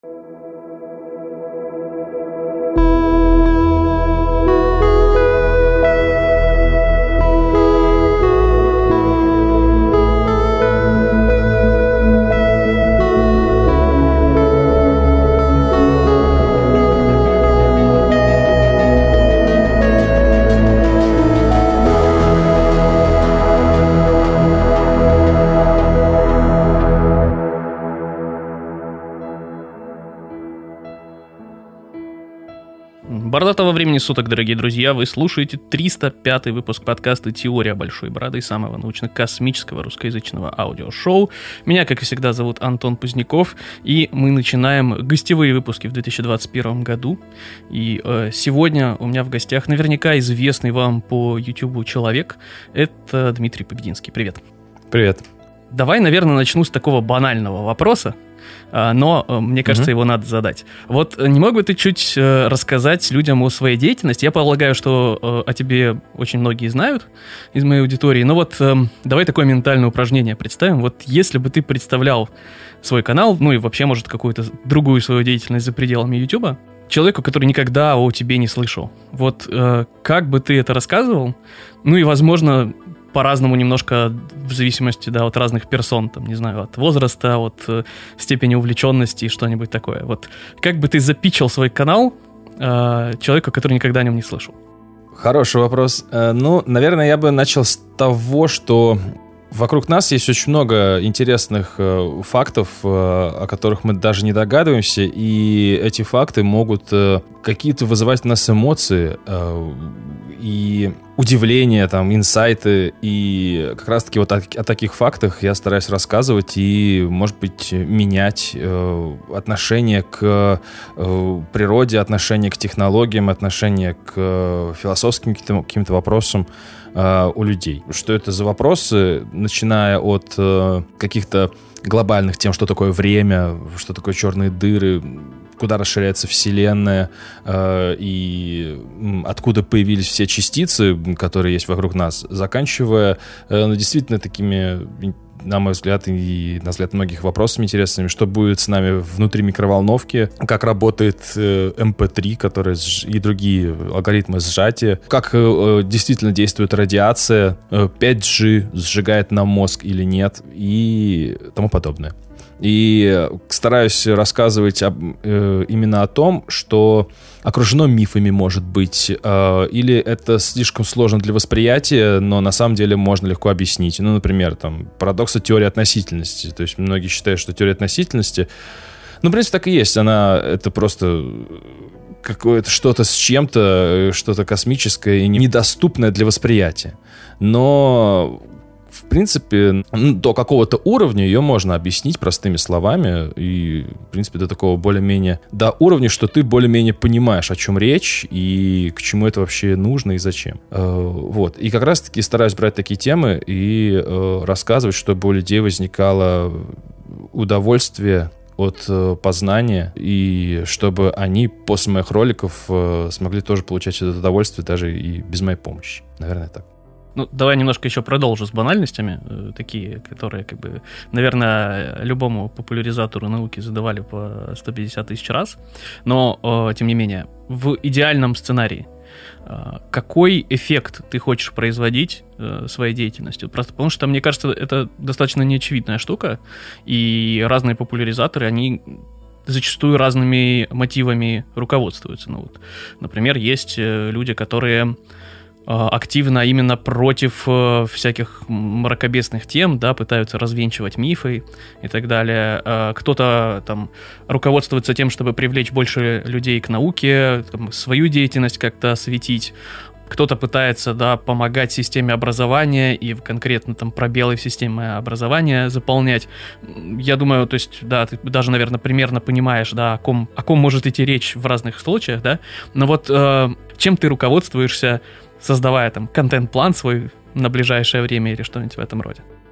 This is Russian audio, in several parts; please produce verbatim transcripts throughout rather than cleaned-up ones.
Бородатого времени суток, дорогие друзья, вы слушаете триста пятый выпуск подкаста «Теория большой бороды», самого научно-космического русскоязычного аудиошоу. Меня, как и всегда, зовут Антон Поздняков, и мы начинаем гостевые выпуски в две тысячи двадцать первом году. И э, сегодня у меня в гостях наверняка известный вам по Ютубу человек, это Дмитрий Побединский. Привет. Привет. Давай, наверное, начну с такого банального вопроса, но мне кажется, mm-hmm. его надо задать. Вот не мог бы ты чуть рассказать людям о своей деятельности? Я полагаю, что о тебе очень многие знают из моей аудитории, но вот давай такое ментальное упражнение представим. Вот если бы ты представлял свой канал, ну и вообще, может, какую-то другую свою деятельность за пределами Ютуба, человеку, который никогда о тебе не слышал, вот как бы ты это рассказывал? Ну и, возможно, по-разному немножко в зависимости, да, от разных персон, там, не знаю, от возраста, от э, степени увлеченности и что-нибудь такое. Вот как бы ты запичил свой канал э, человеку, который никогда о нем не слышал? Хороший вопрос. Э, ну, наверное, я бы начал с того, что вокруг нас есть очень много интересных э, фактов, э, о которых мы даже не догадываемся, и эти факты могут э, какие-то вызывать у нас эмоции э, и удивление, там, инсайты, и как раз-таки вот о, о таких фактах я стараюсь рассказывать и, может быть, менять э, отношение к э, природе, отношение к технологиям, отношение к э, философским каким-то, каким-то вопросам э, у людей. Что это за вопросы, начиная от э, каких-то глобальных тем, что такое время, что такое черные дыры, куда расширяется Вселенная э, и откуда появились все частицы, которые есть вокруг нас, заканчивая э, ну, действительно такими, на мой взгляд, и на взгляд многих вопросами интересными, что будет с нами внутри микроволновки, как работает э, эм пэ три, который сж... и другие алгоритмы сжатия, как э, действительно действует радиация, э, пять джи сжигает нам мозг или нет и тому подобное. И стараюсь рассказывать об, э, именно о том, что окружено мифами, может быть, э, или это слишком сложно для восприятия, но на самом деле можно легко объяснить. Ну, например, там, парадоксы теории относительности. То есть многие считают, что теория относительности, ну, в принципе, так и есть. Она, это просто какое-то что-то с чем-то, что-то космическое и недоступное для восприятия. Но в принципе, до какого-то уровня ее можно объяснить простыми словами и, в принципе, до такого более-менее, до уровня, что ты более-менее понимаешь, о чем речь и к чему это вообще нужно и зачем. Вот. И как раз-таки стараюсь брать такие темы и рассказывать, чтобы у людей возникало удовольствие от познания, и чтобы они после моих роликов смогли тоже получать это удовольствие даже и без моей помощи. Наверное, так. Ну, давай немножко еще продолжу с банальностями, э, такие, которые, как бы, наверное, любому популяризатору науки задавали по сто пятьдесят тысяч раз, но, э, тем не менее, в идеальном сценарии э, какой эффект ты хочешь производить э, своей деятельностью? Просто потому что, мне кажется, это достаточно неочевидная штука, и разные популяризаторы, они зачастую разными мотивами руководствуются. Ну, вот, например, есть люди, которые активно именно против э, всяких мракобесных тем, да, пытаются развенчивать мифы и так далее. Э, кто-то там руководствуется тем, чтобы привлечь больше людей к науке, там, свою деятельность как-то осветить. Кто-то пытается, да, помогать системе образования и конкретно там пробелы в системе образования заполнять. Я думаю, то есть, да, ты даже, наверное, примерно понимаешь, да, о ком, о ком может идти речь в разных случаях, да. Но вот э, чем ты руководствуешься, создавая там контент-план свой на ближайшее время или что-нибудь в этом роде?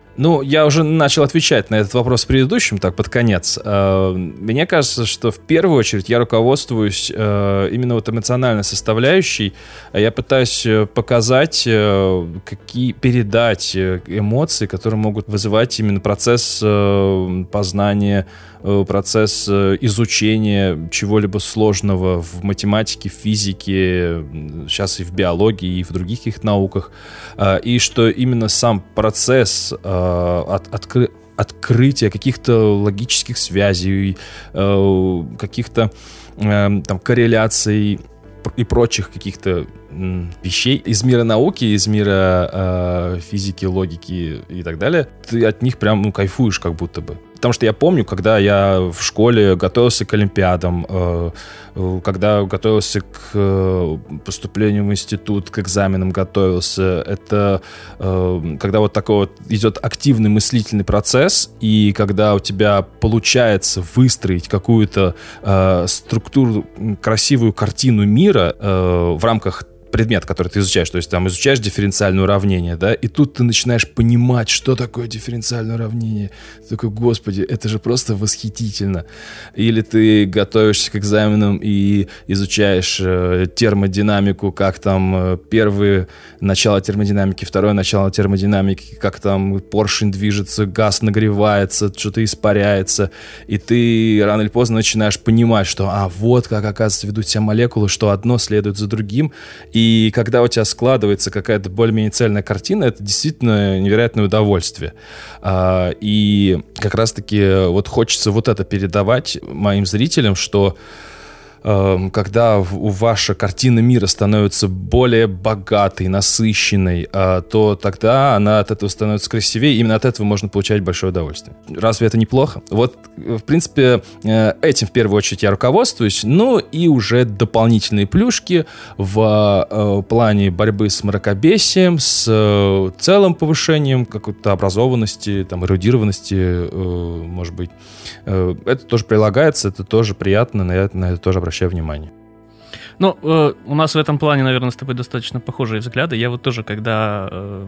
Ну, я уже начал отвечать на этот вопрос в предыдущем, так, под конец. Мне кажется, что в первую очередь я руководствуюсь именно вот эмоциональной составляющей. Я пытаюсь показать, какие, передать эмоции, которые могут вызывать именно процесс познания, процесс изучения чего-либо сложного в математике, в физике, сейчас и в биологии, и в других их науках. И что именно сам процесс от, откры, открытия каких-то логических связей, каких-то там корреляций и прочих каких-то вещей из мира науки, из мира э, физики, логики и так далее, ты от них прям ну, кайфуешь как будто бы. Потому что я помню, когда я в школе готовился к олимпиадам, э, когда готовился к э, поступлению в институт, к экзаменам готовился, это э, когда вот такой вот идет активный мыслительный процесс, и когда у тебя получается выстроить какую-то э, структуру, красивую картину мира э, в рамках предмет, который ты изучаешь, то есть там изучаешь дифференциальное уравнение, да, и тут ты начинаешь понимать, что такое дифференциальное уравнение. Ты такой, господи, это же просто восхитительно. Или ты готовишься к экзаменам и изучаешь э, термодинамику, как там э, первое начало термодинамики, второе начало термодинамики, как там поршень движется, газ нагревается, что-то испаряется, и ты рано или поздно начинаешь понимать, что, а, вот как, оказывается, ведут себя молекулы, что одно следует за другим. И когда у тебя складывается какая-то более-менее цельная картина, это действительно невероятное удовольствие. И как раз-таки вот хочется вот это передавать моим зрителям, что когда ваша картина мира становится более богатой, насыщенной, то тогда она от этого становится красивее, и именно от этого можно получать большое удовольствие. Разве это неплохо? Вот, в принципе, этим в первую очередь я руководствуюсь, ну и уже дополнительные плюшки в плане борьбы с мракобесием, с целым повышением какой-то образованности, там, эрудированности, может быть. Это тоже прилагается, это тоже приятно, на это, на это тоже обращаю внимание. Ну, э, у нас в этом плане, наверное, с тобой достаточно похожие взгляды. Я вот тоже, когда э,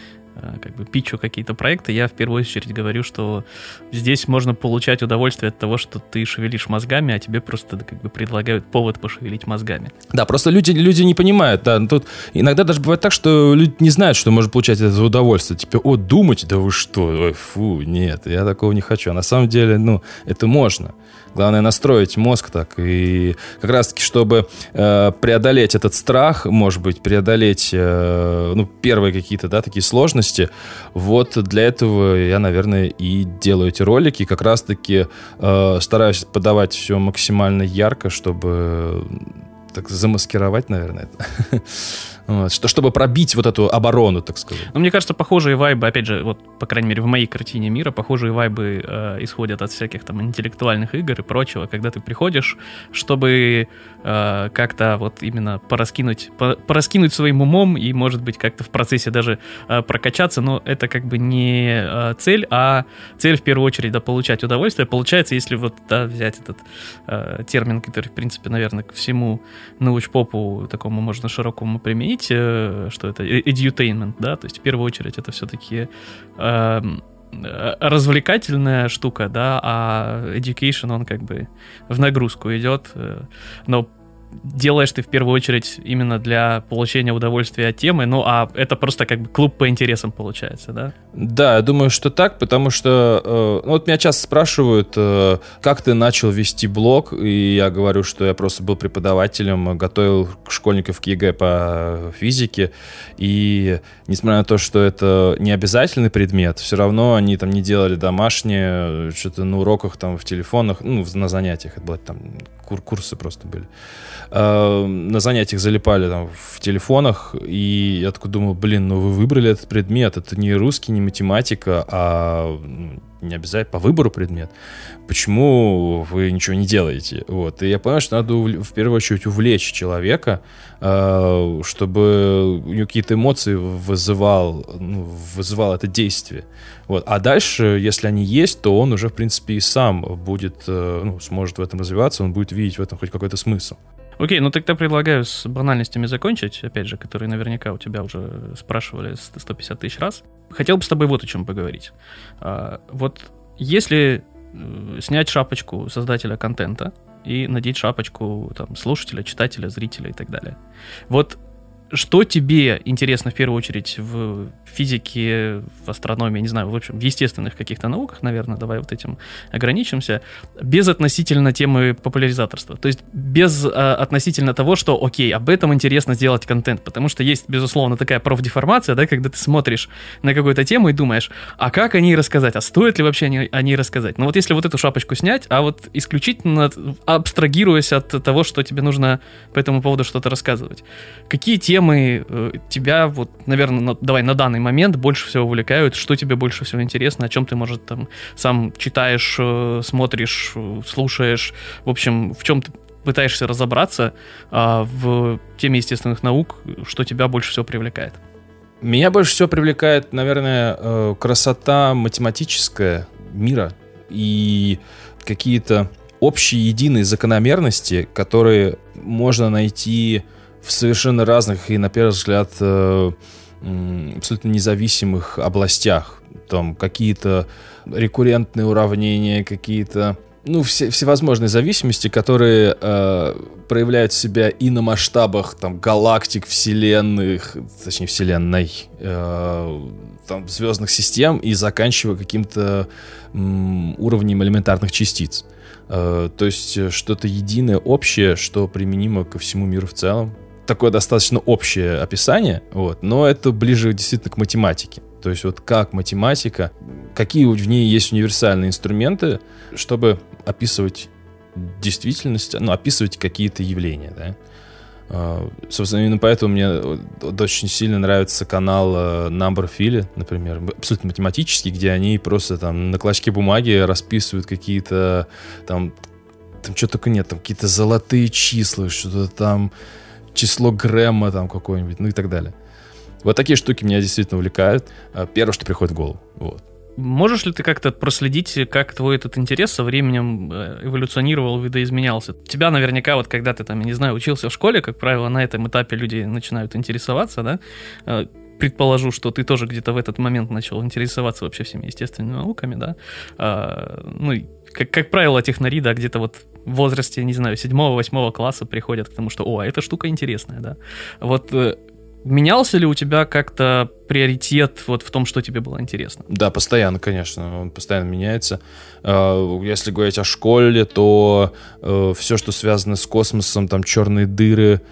э, как бы питчу какие-то проекты, я в первую очередь говорю, что здесь можно получать удовольствие от того, что ты шевелишь мозгами, а тебе просто как бы предлагают повод пошевелить мозгами. Да, просто люди, люди не понимают. Да, тут иногда даже бывает так, что люди не знают, что можно получать это удовольствие. Типа, о, думать, да вы что? Ой, фу, нет, я такого не хочу. А на самом деле, ну, это можно. Главное настроить мозг так. И как раз-таки, чтобы э, преодолеть этот страх, может быть, преодолеть э, ну, первые какие-то, да, такие сложности, вот для этого я, наверное, и делаю эти ролики. Как раз-таки э, стараюсь подавать все максимально ярко, чтобы так замаскировать, наверное, это. Вот, что, чтобы пробить вот эту оборону, так сказать. Ну, мне кажется, похожие вайбы, опять же, вот, по крайней мере, в моей картине мира, похожие вайбы э, исходят от всяких там интеллектуальных игр и прочего, когда ты приходишь, чтобы э, как-то вот именно пораскинуть, по, пораскинуть своим умом и, может быть, как-то в процессе даже э, прокачаться, но это как бы не э, цель, а цель, в первую очередь, да, получать удовольствие. Получается, если вот, да, взять этот э, термин, который, в принципе, наверное, ко всему научпопу такому можно широкому применить, что это edutainment, да, то есть в первую очередь это все-таки э, развлекательная штука, да, а education, он как бы в нагрузку идет, но делаешь ты в первую очередь именно для получения удовольствия от темы, ну, а это просто как бы клуб по интересам получается, да? Да, я думаю, что так, потому что э, ну, вот меня часто спрашивают, э, как ты начал вести блог, и я говорю, что я просто был преподавателем, готовил школьников к ЕГЭ по физике, и несмотря на то, что это не обязательный предмет, все равно они там не делали домашнее, что-то на уроках, там, в телефонах, ну, на занятиях, это были там кур- курсы просто были. На занятиях залипали там в телефонах, и я такой думал, блин, ну вы выбрали этот предмет, это не русский, не математика, а не обязательно по выбору предмет. Почему вы ничего не делаете? Вот. И я понял, что надо в первую очередь увлечь человека, чтобы у него какие-то эмоции вызывал, ну, вызывал это действие. Вот. А дальше, если они есть, то он уже, в принципе, и сам будет, ну, сможет в этом развиваться, он будет видеть в этом хоть какой-то смысл. Окей, ну тогда предлагаю с банальностями закончить, опять же, которые наверняка у тебя уже спрашивали сто пятьдесят тысяч раз. Хотел бы с тобой вот о чем поговорить. Вот если снять шапочку создателя контента и надеть шапочку там, слушателя, читателя, зрителя и так далее. Вот что тебе интересно в первую очередь в физике, в астрономии, не знаю, в общем, в естественных каких-то науках, наверное, давай вот этим ограничимся, без относительно темы популяризаторства. То есть без а, относительно того, что, окей, об этом интересно сделать контент, потому что есть, безусловно, такая профдеформация, да, когда ты смотришь на какую-то тему и думаешь, а как о ней рассказать, а стоит ли вообще о ней, о ней рассказать? Но вот если вот эту шапочку снять, а вот исключительно абстрагируясь от того, что тебе нужно по этому поводу что-то рассказывать, какие темы тебя, вот, наверное, на, давай на данный момент больше всего увлекают, что тебе больше всего интересно, о чем ты, может, там сам читаешь, смотришь, слушаешь, в общем, в чем ты пытаешься разобраться а, в теме естественных наук, что тебя больше всего привлекает? Меня больше всего привлекает, наверное, красота математическая мира и какие-то общие единые закономерности, которые можно найти в совершенно разных и, на первый взгляд, абсолютно независимых областях. Там какие-то рекуррентные уравнения, какие-то, ну, все, всевозможные зависимости, которые э, проявляют себя и на масштабах там, галактик, вселенных, точнее, вселенной, э, там, звездных систем, и заканчивая каким-то м, уровнем элементарных частиц. Э, то есть что-то единое, общее, что применимо ко всему миру в целом. Такое достаточно общее описание, вот, но это ближе действительно к математике. То есть вот как математика, какие в ней есть универсальные инструменты, чтобы описывать действительность, ну, описывать какие-то явления, да. Собственно, именно поэтому мне очень сильно нравится канал Number Philly, например, абсолютно математический, где они просто там на клочке бумаги расписывают какие-то там, там что только нет, там какие-то золотые числа, что-то там, число Грэма там какое-нибудь, ну и так далее. Вот такие штуки меня действительно увлекают. Первое, что приходит в голову. Вот. Можешь ли ты как-то проследить, как твой этот интерес со временем эволюционировал, видоизменялся? Тебя наверняка, вот когда ты там, не знаю, учился в школе, как правило, на этом этапе люди начинают интересоваться, да? Предположу, что ты тоже где-то в этот момент начал интересоваться вообще всеми естественными науками, да? А, ну, как, как правило, технари, да, где-то вот в возрасте, не знаю, седьмого-восьмого класса приходят к тому, что, о, эта штука интересная, да? Вот менялся ли у тебя как-то приоритет вот в том, что тебе было интересно? Да, постоянно, конечно, он постоянно меняется. Если говорить о школе, то все, что связано с космосом, там черные дыры,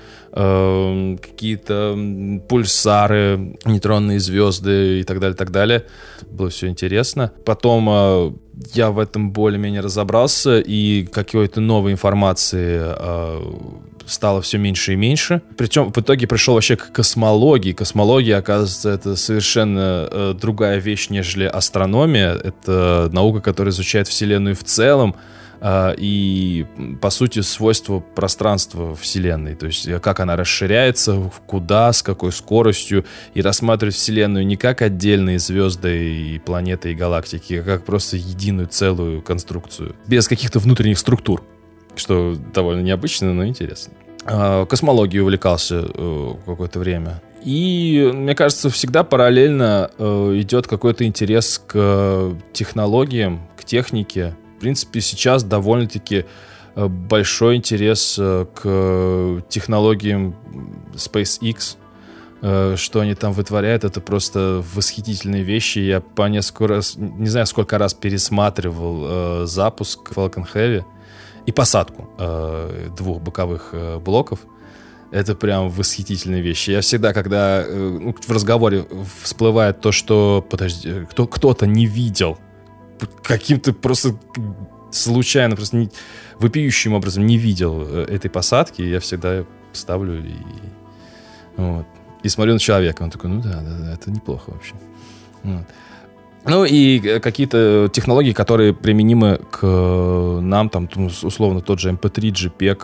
какие-то пульсары, нейтронные звезды и так далее, так далее. Было все интересно. Потом я в этом более-менее разобрался, и какой-то новой информации стало все меньше и меньше. Причем в итоге пришел вообще к космологии. Космология, оказывается, это совершенно э, другая вещь, нежели астрономия. Это наука, которая изучает Вселенную в целом э, и, по сути, свойства пространства Вселенной. То есть как она расширяется, куда, с какой скоростью. И рассматривать Вселенную не как отдельные звезды и планеты и галактики, а как просто единую целую конструкцию. Без каких-то внутренних структур. Что довольно необычно, но интересно. Космологией увлекался какое-то время. И, мне кажется, всегда параллельно идет какой-то интерес к технологиям, к технике. В принципе, сейчас довольно-таки большой интерес к технологиям SpaceX. Что они там вытворяют, это просто восхитительные вещи. Я по несколько раз, не знаю, сколько раз пересматривал запуск Falcon Heavy и посадку э, двух боковых э, блоков. Это прям восхитительные вещи. Я всегда, когда э, ну, в разговоре всплывает то, что подожди, кто, кто-то не видел, каким-то просто случайно, просто не, вопиющим образом не видел э, этой посадки, я всегда ставлю и, вот, и смотрю на человека. Он такой, ну да, да, да, это неплохо вообще. Вот. Ну и какие-то технологии, которые применимы к нам, там, условно, тот же эм пэ три, джей пег,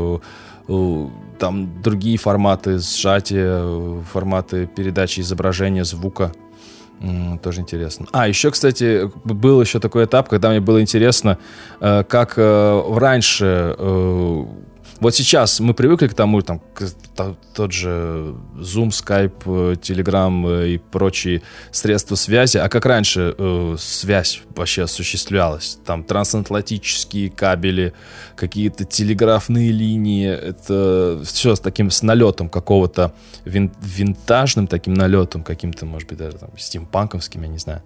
там другие форматы сжатия, форматы передачи изображения, звука. Тоже интересно. А, еще, кстати, был еще такой этап, когда мне было интересно, как раньше вот сейчас мы привыкли к тому, там, к, то, тот же Zoom, Skype, Telegram и прочие средства связи, а как раньше э, связь вообще осуществлялась? Там трансатлантические кабели, какие-то телеграфные линии, это все с таким с налетом какого-то вин, винтажным таким налетом, каким-то, может быть, даже там стимпанковским, я не знаю.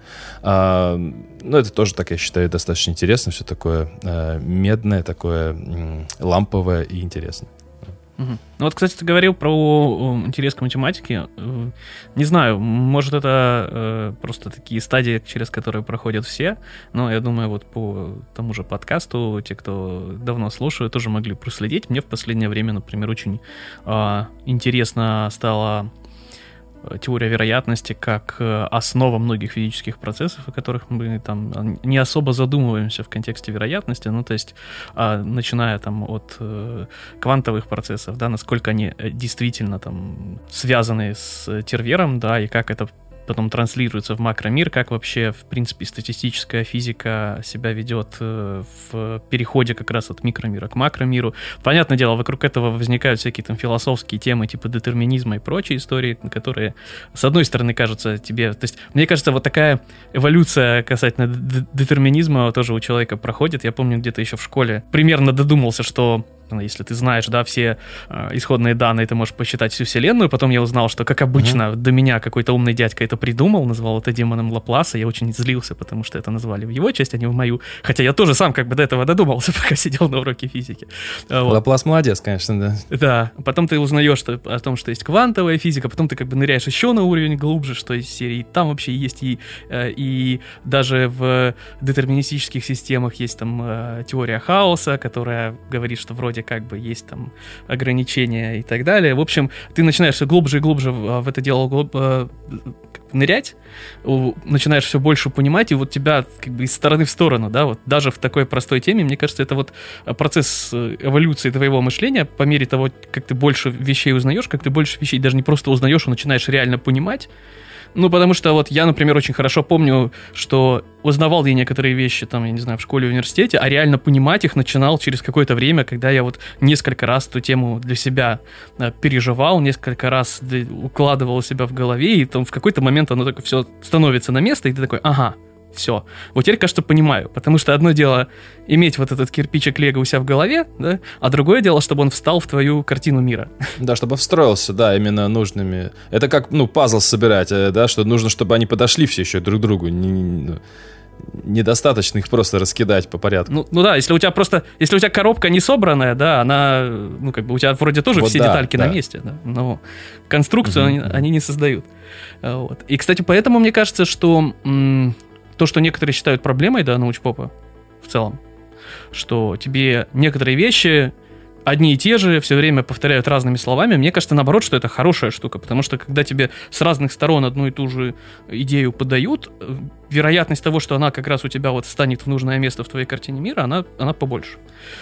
А, ну, это тоже, так я считаю, достаточно интересно, все такое э, медное, такое м, ламповое и интересное. Угу. Ну вот, кстати, ты говорил про интерес к математике. Не знаю, может, это э, просто такие стадии, через которые проходят все, но я думаю, вот по тому же подкасту, те, кто давно слушают, тоже могли проследить. Мне в последнее время, например, очень э, интересно стало теория вероятности как основа многих физических процессов, о которых мы там не особо задумываемся в контексте вероятности, ну, то есть, а, начиная там от э, квантовых процессов, да, насколько они действительно там связаны с Тервером, да, и как это потом транслируется в макромир, как вообще, в принципе, статистическая физика себя ведет в переходе как раз от микромира к макромиру. Понятное дело, вокруг этого возникают всякие там философские темы типа детерминизма и прочие истории, которые, с одной стороны, кажутся тебе... То есть, мне кажется, вот такая эволюция касательно детерминизма тоже у человека проходит. Я помню, где-то еще в школе примерно додумался, что если ты знаешь, да, все э, исходные данные, ты можешь посчитать всю вселенную. Потом я узнал, что, как обычно, mm-hmm. до меня какой-то умный дядька это придумал, назвал это демоном Лапласа. Я очень злился, потому что это назвали в его честь, а не в мою. Хотя я тоже сам как бы до этого додумался, пока сидел на уроке физики. Вот. Лаплас молодец, конечно, да. Да. Потом ты узнаешь что, о том, что есть квантовая физика, потом ты как бы ныряешь еще на уровень глубже, что из серии там вообще есть и, э, и даже в детерминистических системах есть там э, теория хаоса, которая говорит, что вроде как бы есть там ограничения и так далее. В общем, ты начинаешь все глубже и глубже в, в это дело глуб, э, нырять, начинаешь все больше понимать, и вот тебя как бы из стороны в сторону, да, вот даже в такой простой теме, мне кажется, это вот процесс эволюции твоего мышления по мере того, как ты больше вещей узнаешь, как ты больше вещей даже не просто узнаешь, а начинаешь реально понимать. Ну, потому что вот я, например, очень хорошо помню, что узнавал я некоторые вещи, там, я не знаю, в школе, в университете, а реально понимать их начинал через какое-то время, когда я вот несколько раз эту тему для себя а, переживал, несколько раз укладывал себя в голове, и там в какой-то момент оно так все становится на место, и ты такой, ага, все. Вот теперь, кажется, понимаю, потому что одно дело иметь вот этот кирпичик Лего у себя в голове, да, а другое дело, чтобы он встал в твою картину мира. Да, чтобы встроился, да, именно нужными. Это как, ну, пазл собирать, да, что нужно, чтобы они подошли все еще друг к другу. Не, не, недостаточно их просто раскидать по порядку. Ну, ну да, если у тебя просто, если у тебя коробка не собранная, да, она, ну, как бы у тебя вроде тоже вот все да, детальки да. на месте, да, но конструкцию угу, они, угу. они не создают. Вот. И, кстати, поэтому мне кажется, что... М- То, что некоторые считают проблемой, да, научпопа в целом, что тебе некоторые вещи одни и те же все время повторяют разными словами, мне кажется, наоборот, что это хорошая штука, потому что когда тебе с разных сторон одну и ту же идею подают, вероятность того, что она как раз у тебя вот станет в нужное место в твоей картине мира, она, она побольше.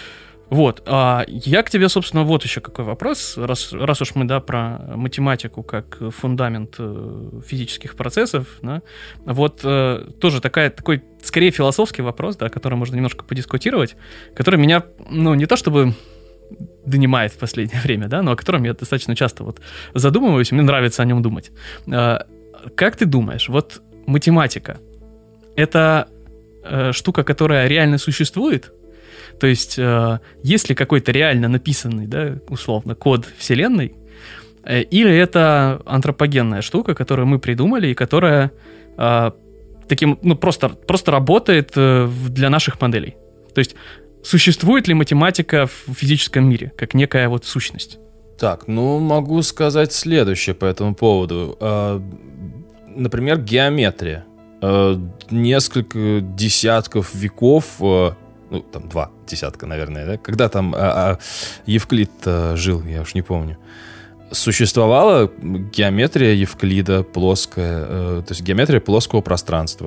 Вот, а я к тебе, собственно, вот еще какой вопрос, раз, раз уж мы, да, про математику как фундамент э, физических процессов, да, вот э, тоже такая, такой, скорее, философский вопрос, да, о котором можно немножко подискутировать, который меня, ну, не то чтобы донимает в последнее время, да, но о котором я достаточно часто вот задумываюсь, мне нравится о нем думать. Э, как ты думаешь, вот математика — это э, штука, которая реально существует? То есть, э, есть ли какой-то реально написанный, да, условно, код Вселенной, э, или это антропогенная штука, которую мы придумали и которая э, таким, ну, просто, просто работает э, для наших моделей. То есть, существует ли математика в физическом мире, как некая вот сущность? Так, ну, могу сказать следующее по этому поводу. Э, например, геометрия. Э, несколько десятков веков... Э, ну, там, два десятка, наверное, да? Когда там а, а, Евклид а, жил, я уж не помню. Существовала геометрия Евклида плоская, э, то есть геометрия плоского пространства.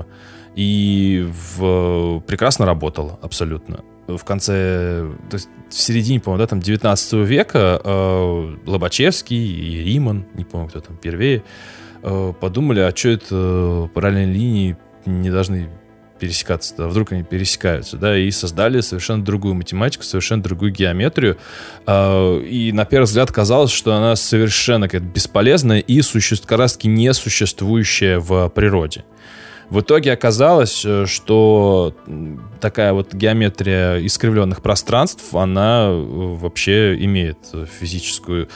И в, прекрасно работала, абсолютно. В конце, то есть в середине, по-моему, да, там девятнадцатого века э, Лобачевский и Риман, не помню, кто там первее, э, подумали, а что это параллельные линии не должны пересекаться-то, а вдруг они пересекаются, да, и создали совершенно другую математику, совершенно другую геометрию, и на первый взгляд казалось, что она совершенно какая-то бесполезная и суще... как раз-таки не существующая в природе. В итоге оказалось, что такая вот геометрия искривленных пространств, она вообще имеет физическую,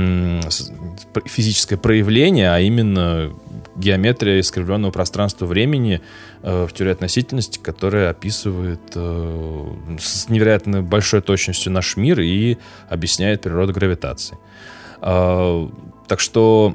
физическое проявление, а именно геометрия искривленного пространства времени в теории относительности, которая описывает с невероятно большой точностью наш мир и объясняет природу гравитации. Так что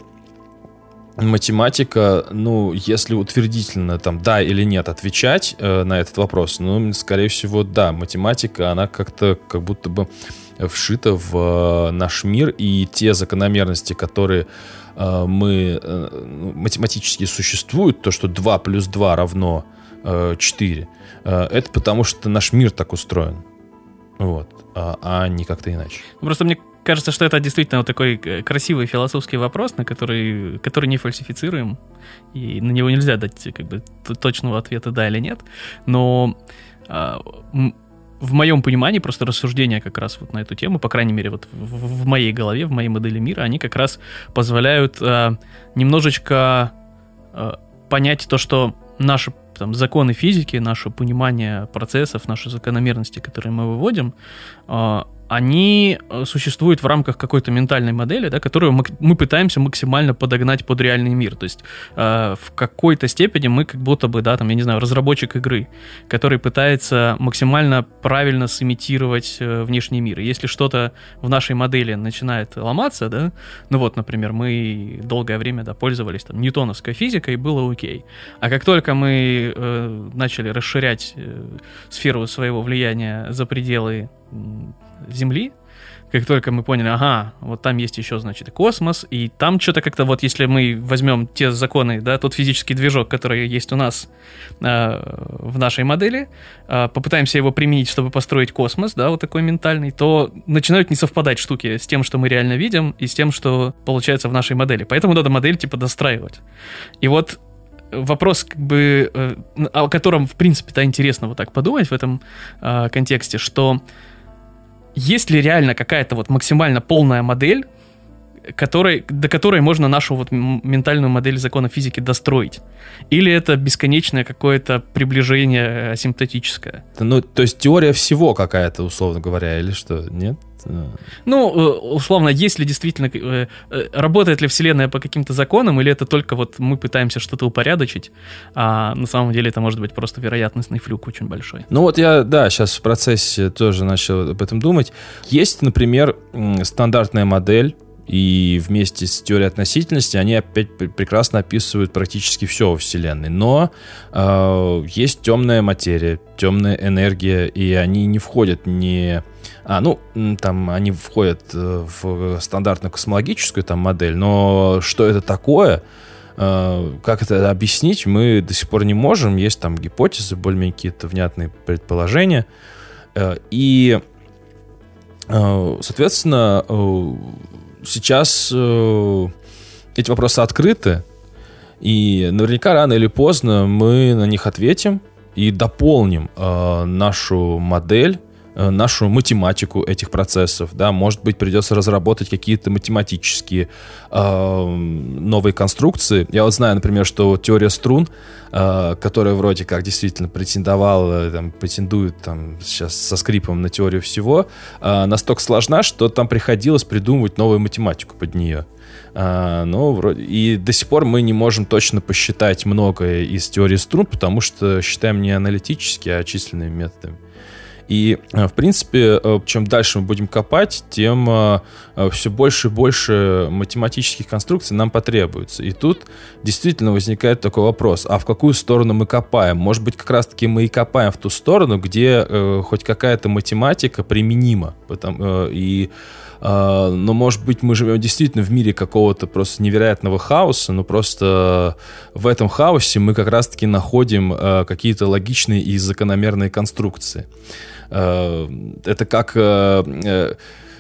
математика, ну, если утвердительно там да или нет отвечать э, на этот вопрос, ну, скорее всего, да, математика, она как-то как будто бы вшита в э, наш мир, и те закономерности, которые э, мы э, математически существуют, то, что два плюс два равно э, четыре, э, это потому что наш мир так устроен, вот, а, а не как-то иначе. Просто мне кажется, что это действительно вот такой красивый философский вопрос, на который, который не фальсифицируем, и на него нельзя дать как бы точного ответа да или нет. Но а, в моем понимании просто рассуждения как раз вот на эту тему, по крайней мере вот в, в моей голове, в моей модели мира, они как раз позволяют а, немножечко а, понять то, что наши там, законы физики, наше понимание процессов, наши закономерности, которые мы выводим, а, они существуют в рамках какой-то ментальной модели, да, которую мы, мы пытаемся максимально подогнать под реальный мир. То есть э, в какой-то степени мы как будто бы, да, там, я не знаю, разработчик игры, который пытается максимально правильно сымитировать э, внешний мир. И если что-то в нашей модели начинает ломаться, да, ну вот, например, мы долгое время, да, пользовались там ньютоновской физикой, и было окей. А как только мы э, начали расширять э, сферу своего влияния за пределы Земли, как только мы поняли, ага, вот там есть еще, значит, космос, и там что-то как-то вот, если мы возьмем те законы, да, тот физический движок, который есть у нас э, в нашей модели, э, попытаемся его применить, чтобы построить космос, да, вот такой ментальный, то начинают не совпадать штуки с тем, что мы реально видим, и с тем, что получается в нашей модели. Поэтому надо модель, типа, достраивать. И вот вопрос, как бы, э, о котором, в принципе-то, интересно вот так подумать в этом э, контексте, что есть ли реально какая-то вот максимально полная модель, которой, до которой можно нашу вот ментальную модель закона физики достроить? Или это бесконечное какое-то приближение асимптотическое? Ну, то есть теория всего какая-то, условно говоря, или что? Нет? Ну, условно, есть ли действительно, работает ли Вселенная по каким-то законам, или это только вот мы пытаемся что-то упорядочить, а на самом деле это может быть просто вероятностный флюк очень большой. Ну вот я, да, сейчас в процессе тоже начал об этом думать. Есть, например, стандартная модель, и вместе с теорией относительности они опять прекрасно описывают практически все во Вселенной. Но э, есть темная материя, темная энергия, и они не входят не... А, ну, там они входят в стандартную космологическую там модель, но что это такое, э, как это объяснить, мы до сих пор не можем. Есть там гипотезы, более-менее какие-то внятные предположения. Э, и, э, соответственно... Э, Сейчас э, эти вопросы открыты, и наверняка рано или поздно мы на них ответим и дополним э, нашу модель, э, нашу математику этих процессов. Да? Может быть, придется разработать какие-то математические э, новые конструкции. Я вот знаю, например, что теория струн, э, которая вроде как действительно претендовала, там, претендует там, сейчас со скрипом на теорию всего, э, настолько сложна, что там приходилось придумывать новую математику под нее. Uh, ну, вроде... И до сих пор мы не можем точно посчитать многое из теории струн, потому что считаем не аналитически, а численными методами. И, в принципе, чем дальше мы будем копать, тем все больше и больше математических конструкций нам потребуется. И тут действительно возникает такой вопрос, а в какую сторону мы копаем? Может быть, как раз-таки мы и копаем в ту сторону, где э, хоть какая-то математика применима. Потому, э, и но, может быть, мы живем действительно в мире какого-то просто невероятного хаоса, но просто в этом хаосе мы как раз-таки находим какие-то логичные и закономерные конструкции. Это как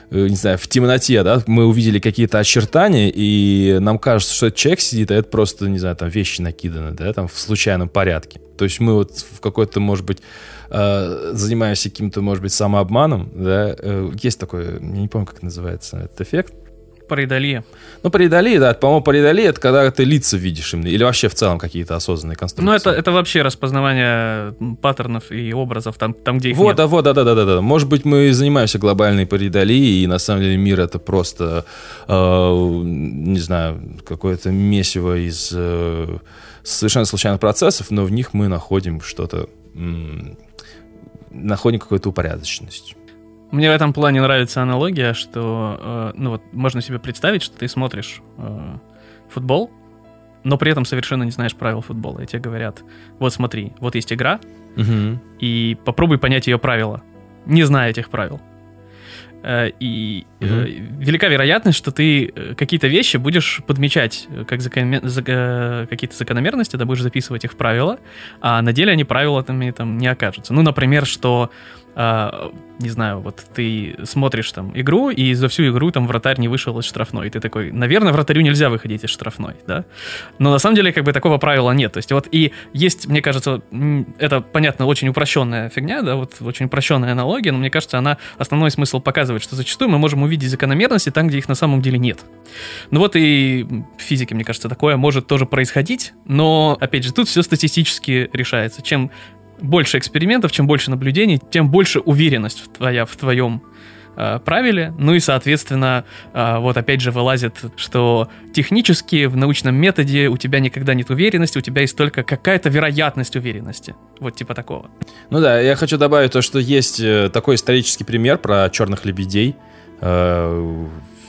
не знаю, в темноте, да, мы увидели какие-то очертания, и нам кажется, что этот человек сидит, а это просто, не знаю, там вещи накиданы, да, там в случайном порядке. То есть мы вот в какой-то, может быть, занимаемся каким-то, может быть, самообманом, да, есть такой, я не помню, как называется этот эффект. Паридолия. Ну, паридолия, да, по-моему, паридолия — это когда ты лица видишь именно, или вообще в целом какие-то осознанные конструкции. Ну, это, это вообще распознавание паттернов и образов там, там где их вот, нет. Да, вот, да, да, да, да, да. Может быть, мы занимаемся глобальной паридолией, и на самом деле мир — это просто, э, не знаю, какое-то месиво из э, совершенно случайных процессов, но в них мы находим что-то, м- находим какую-то упорядоченность. Мне в этом плане нравится аналогия, что э, ну вот можно себе представить, что ты смотришь э, футбол, но при этом совершенно не знаешь правил футбола. И тебе говорят, вот смотри, вот есть игра, угу. и попробуй понять ее правила, не зная этих правил. Э, и угу. э, велика вероятность, что ты какие-то вещи будешь подмечать как закон... за... какие-то закономерности, да, будешь записывать их в правила, а на деле они правилами там не окажутся. Ну, например, что Uh, не знаю, вот ты смотришь там игру, и за всю игру там вратарь не вышел из штрафной, и ты такой, наверное, вратарю нельзя выходить из штрафной, да? Но на самом деле как бы такого правила нет. То есть вот и есть, мне кажется, это, понятно, очень упрощенная фигня, да, вот очень упрощенная аналогия, но мне кажется, она основной смысл показывает, что зачастую мы можем увидеть закономерности там, где их на самом деле нет. Ну вот и в физике, мне кажется, такое может тоже происходить, но, опять же, тут все статистически решается. Чем больше экспериментов, чем больше наблюдений, тем больше уверенность твоя в твоем э, правиле. Ну и, соответственно, э, вот опять же вылазит, что технически в научном методе у тебя никогда нет уверенности, у тебя есть только какая-то вероятность уверенности. Вот типа такого. Ну да, я хочу добавить то, что есть такой исторический пример про черных лебедей. Э,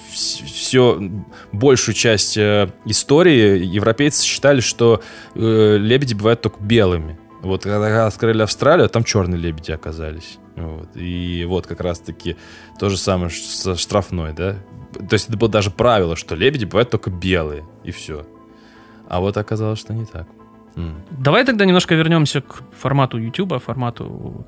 все, большую часть э, истории европейцы считали, что э, лебеди бывают только белыми. Вот когда открыли Австралию, там черные лебеди оказались. Вот. И вот как раз-таки то же самое со штрафной, да? То есть это было даже правило, что лебеди бывают только белые, и все. А вот оказалось, что не так. М. Давай тогда немножко вернемся к формату YouTube, формату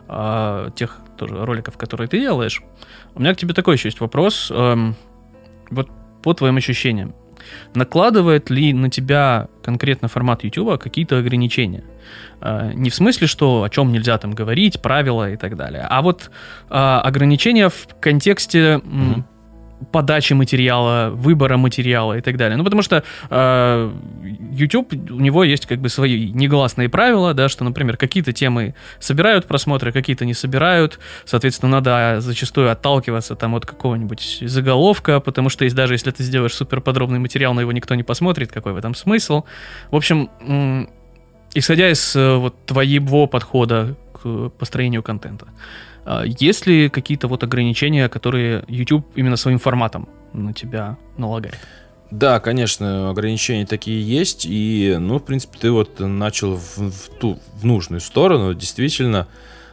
э, тех тоже роликов, которые ты делаешь. У меня к тебе такой еще есть вопрос. Эм, вот по твоим ощущениям, накладывает ли на тебя конкретно формат YouTube какие-то ограничения? Не в смысле, что о чем нельзя там говорить, правила и так далее, а вот а, ограничения в контексте mm-hmm. подачи материала, выбора материала и так далее. Ну, потому что э, YouTube, у него есть как бы свои негласные правила, да, что, например, какие-то темы собирают просмотры, какие-то не собирают. Соответственно, надо зачастую отталкиваться там от какого-нибудь заголовка, потому что есть, даже если ты сделаешь суперподробный материал, но его никто не посмотрит, какой в этом смысл? В общем, м- исходя из вот твоего подхода к построению контента, есть ли какие-то вот ограничения, которые YouTube именно своим форматом на тебя налагает? Да, конечно, ограничения такие есть, и, ну, в принципе, ты вот начал в, в ту, в нужную сторону. Действительно,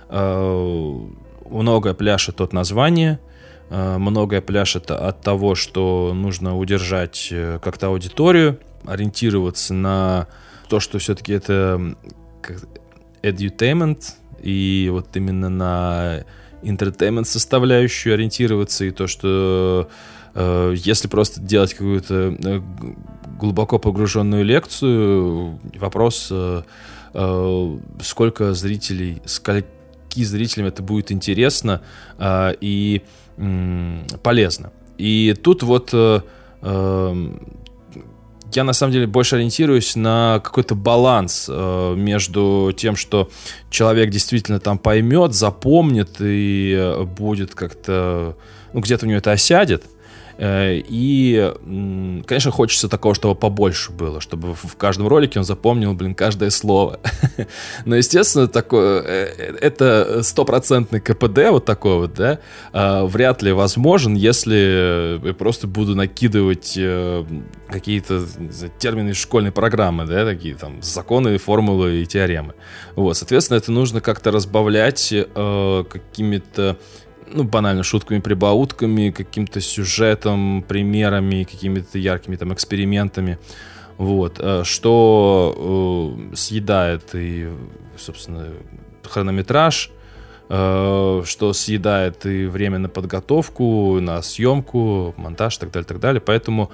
э, многое пляшет от названия, э, многое пляшет от того, что нужно удержать как-то аудиторию, ориентироваться на то, что все-таки это edutainment, и вот именно на entertainment составляющую ориентироваться, и то, что э, если просто делать какую-то э, глубоко погруженную лекцию, вопрос, э, э, сколько зрителей, скольки зрителям это будет интересно э, и э, полезно. И тут вот э, э, я на самом деле больше ориентируюсь на какой-то баланс э, между тем, что человек действительно там поймет, запомнит и э, будет как-то, ну, где-то у него это осядет. Э, и, э, конечно, хочется такого, чтобы побольше было, чтобы в, в каждом ролике он запомнил, блин, каждое слово. Но, естественно, такое, э, это стопроцентный КПД вот такой вот, да, э, вряд ли возможен, если я просто буду накидывать э, какие-то термины из школьной программы, да, такие там законы, формулы и теоремы. Вот, соответственно, это нужно как-то разбавлять э, какими-то, ну, банально, шутками-прибаутками, каким-то сюжетом, примерами, какими-то яркими там экспериментами, вот, что э, съедает и, собственно, хронометраж, э, что съедает и время на подготовку, на съемку, монтаж и так далее, так далее. Поэтому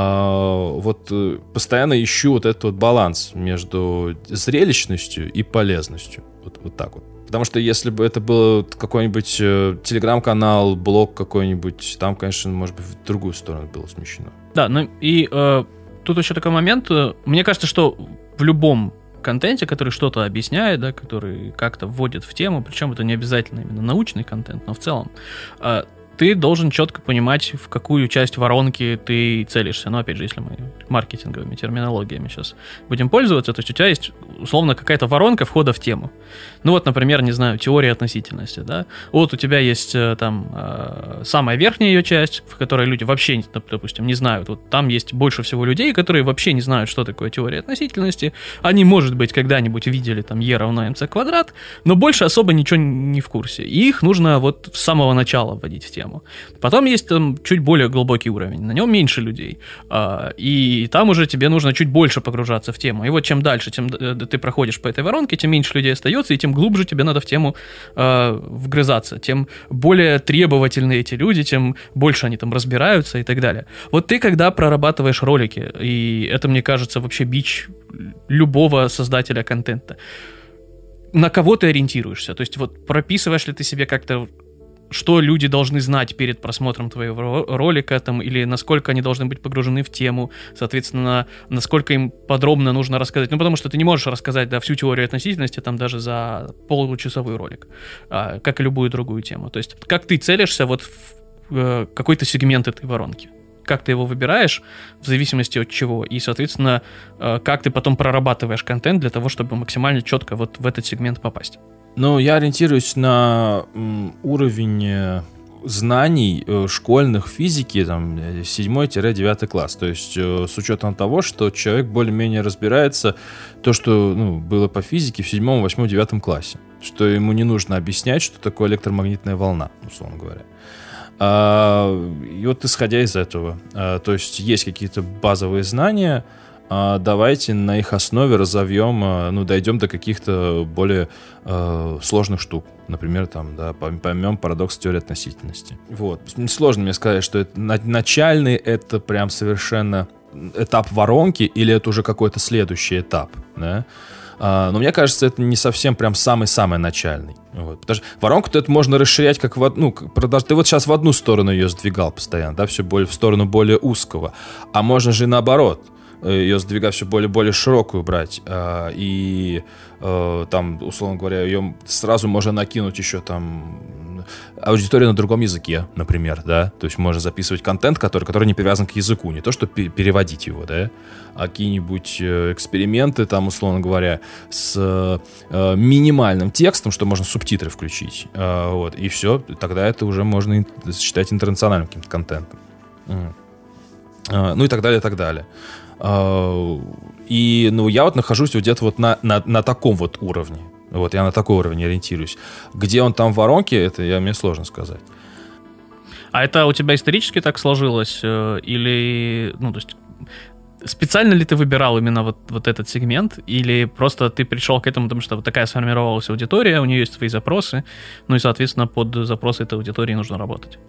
э, вот постоянно ищу вот этот вот баланс между зрелищностью и полезностью. Вот, вот так вот. Потому что если бы это был какой-нибудь э, телеграм-канал, блог какой-нибудь, там, конечно, может быть, в другую сторону было смещено. Да, ну и э, тут еще такой момент. Мне кажется, что в любом контенте, который что-то объясняет, да, который как-то вводит в тему, причем это не обязательно именно научный контент, но в целом, э, ты должен четко понимать, в какую часть воронки ты целишься. Но, опять же, если мы маркетинговыми терминологиями сейчас будем пользоваться, то есть у тебя есть, условно, какая-то воронка входа в тему. Ну вот, например, не знаю, теория относительности, да. Вот у тебя есть там самая верхняя ее часть, в которой люди вообще, допустим, не знают. Вот там есть больше всего людей, которые вообще не знают, что такое теория относительности. Они, может быть, когда-нибудь видели там e равно mc квадрат, но больше особо ничего не в курсе. И их нужно вот с самого начала вводить в тему. Потом есть там чуть более глубокий уровень, на нем меньше людей, и там уже тебе нужно чуть больше погружаться в тему. И вот чем дальше, тем ты проходишь по этой воронке, тем меньше людей остается, и тем глубже тебе надо в тему вгрызаться, тем более требовательны эти люди, тем больше они там разбираются и так далее. Вот ты, когда прорабатываешь ролики, и это, мне кажется, вообще бич любого создателя контента, на кого ты ориентируешься? То есть вот прописываешь ли ты себе как-то, что люди должны знать перед просмотром твоего ролика, там, или насколько они должны быть погружены в тему, соответственно, насколько им подробно нужно рассказать. Ну, потому что ты не можешь рассказать, да, всю теорию относительности там даже за получасовой ролик, а, как и любую другую тему. То есть, как ты целишься вот в э, какой-то сегмент этой воронки? Как ты его выбираешь, в зависимости от чего, и, соответственно, э, как ты потом прорабатываешь контент для того, чтобы максимально четко вот в этот сегмент попасть? Ну, я ориентируюсь на м, уровень знаний э, школьных физики, там, седьмой-девятый класс. То есть, э, с учетом того, что человек более-менее разбирается то, что ну, было по физике в седьмом, восьмом, девятом классе. Что ему не нужно объяснять, что такое электромагнитная волна, условно говоря. А, и вот исходя из этого, а, то есть, есть какие-то базовые знания, давайте на их основе разовьем, ну, дойдем до каких-то более э, сложных штук. Например, там, да, поймем парадокс теории относительности. Вот. Сложно мне сказать, что это начальный, это прям совершенно этап воронки, или это уже какой-то следующий этап, да? А, но мне кажется, это не совсем прям самый-самый начальный. Вот. Потому что воронку-то это можно расширять как в одну... Как, ты вот сейчас в одну сторону ее сдвигал постоянно, да, все более, в сторону более узкого. А можно же и наоборот. Ее сдвигать все более-более широкую брать. А, и а, там, условно говоря, ее сразу можно накинуть еще там аудиторию на другом языке, например, да. То есть можно записывать контент, который, который не привязан к языку. Не то, что переводить его, да, а какие-нибудь эксперименты, там, условно говоря, с а, минимальным текстом, что можно субтитры включить. А, вот, и все. Тогда это уже можно считать интернациональным каким-то контентом. А, ну и так далее, и так далее. И, ну, я вот нахожусь вот где-то вот на, на, на таком вот уровне. Вот, я на такой уровень ориентируюсь. Где он там в воронке, это я, мне сложно сказать. А это у тебя исторически так сложилось? Или, ну, то есть, специально ли ты выбирал именно вот, вот этот сегмент? Или просто ты пришел к этому, потому что вот такая сформировалась аудитория, у нее есть свои запросы, ну и, соответственно, под запросы этой аудитории нужно работать?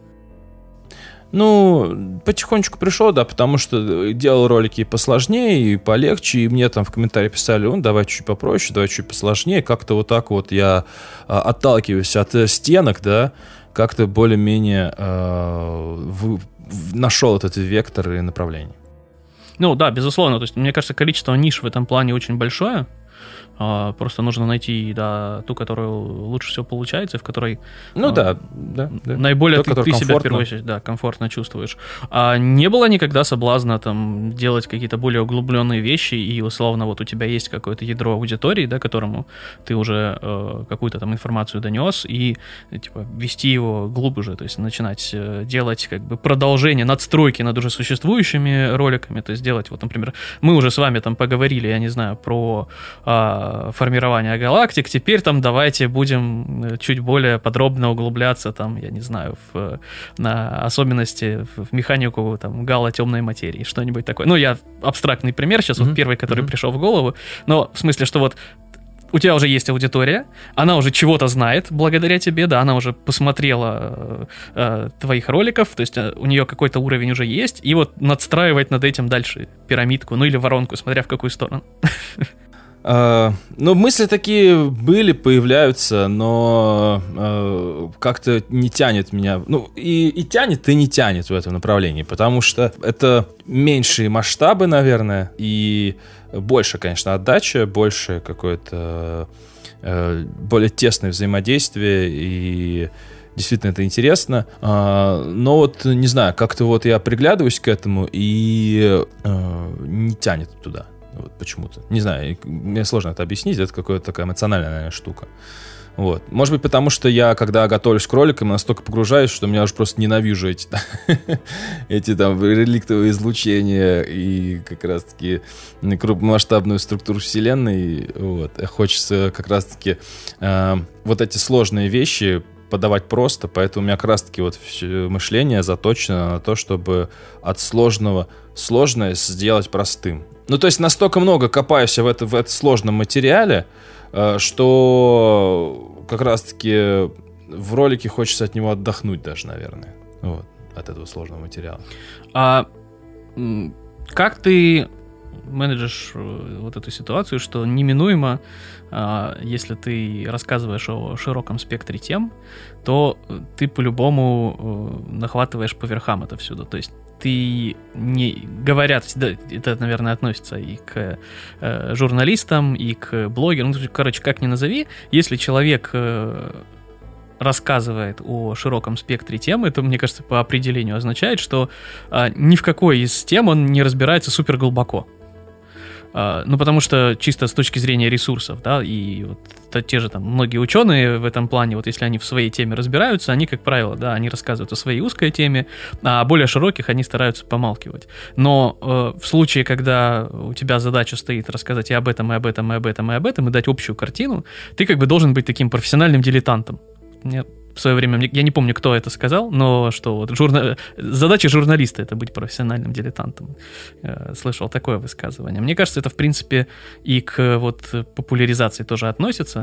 Ну, потихонечку пришел, да, потому что делал ролики посложнее и полегче, и мне там в комментариях писали, ну, давай чуть попроще, давай чуть посложнее, как-то вот так вот я а, отталкиваюсь от стенок, да, как-то более-менее а, в, в, нашел этот вектор и направление. Ну, да, безусловно, то есть, мне кажется, количество ниш в этом плане очень большое. Просто нужно найти, да, ту, которая лучше всего получается, в которой ну, а, да, да, да. наиболее Тот, ты, ты себя в первую очередь да, комфортно чувствуешь. А не было никогда соблазна там, делать какие-то более углубленные вещи, и условно вот у тебя есть какое-то ядро аудитории, да, которому ты уже э, какую-то там информацию донес, и типа, вести его глубже, то есть начинать э, делать как бы продолжение, надстройки над уже существующими роликами, то есть делать, вот, например, мы уже с вами там поговорили, я не знаю, про э, формирования галактик, теперь там давайте будем чуть более подробно углубляться там, я не знаю, в, на особенности, в механику там гало-темной материи, что-нибудь такое. Ну, я абстрактный пример сейчас, mm-hmm. вот первый, который mm-hmm. пришел в голову, но в смысле, что вот у тебя уже есть аудитория, она уже чего-то знает благодаря тебе, да, она уже посмотрела э, э, твоих роликов, то есть э, у нее какой-то уровень уже есть, и вот надстраивать над этим дальше пирамидку, ну или воронку, смотря в какую сторону. Uh, ну, мысли такие были, появляются, но uh, как-то не тянет меня. Ну, и, и тянет, и не тянет в этом направлении, потому что это меньшие масштабы, наверное, и больше, конечно, отдача, больше какое-то uh, более тесное взаимодействие, и действительно это интересно. Uh, но вот, не знаю, как-то вот я приглядываюсь к этому, и uh, не тянет туда. Вот почему-то. Не знаю, мне сложно это объяснить, это какая-то такая эмоциональная, наверное, штука. Вот. Может быть, потому что я, когда готовлюсь к роликам, настолько погружаюсь, что я уже просто ненавижу эти, эти там реликтовые излучения и как раз-таки крупномасштабную структуру вселенной. Вот. Хочется как раз-таки э, вот эти сложные вещи подавать просто, поэтому у меня как раз-таки вот мышление заточено на то, чтобы от сложного сложное сделать простым. Ну, то есть настолько много копаюсь в, это, в этом сложном материале, что как раз-таки в ролике хочется от него отдохнуть даже, наверное. Вот, от этого сложного материала. А как ты менеджешь вот эту ситуацию, что неминуемо, если ты рассказываешь о широком спектре тем, то ты по-любому нахватываешь по верхам это всюду. То есть ты не говорят, да, это, наверное, относится и к э, журналистам, и к блогерам, ну, короче, как ни назови, если человек э, рассказывает о широком спектре тем, это, мне кажется, по определению означает, что э, ни в какой из тем он не разбирается супер глубоко. Uh, ну, потому что чисто с точки зрения ресурсов, да, и вот те же там многие ученые в этом плане, вот если они в своей теме разбираются, они, как правило, да, они рассказывают о своей узкой теме, а о более широких они стараются помалкивать. Но uh, в случае, когда у тебя задача стоит рассказать и об этом, и об этом, и об этом, и об этом, и дать общую картину, ты как бы должен быть таким профессиональным дилетантом. Нет. В свое время, я не помню, кто это сказал, но что вот журна... задача журналиста — это быть профессиональным дилетантом. Слышал такое высказывание. Мне кажется, это, в принципе, и к вот популяризации тоже относится.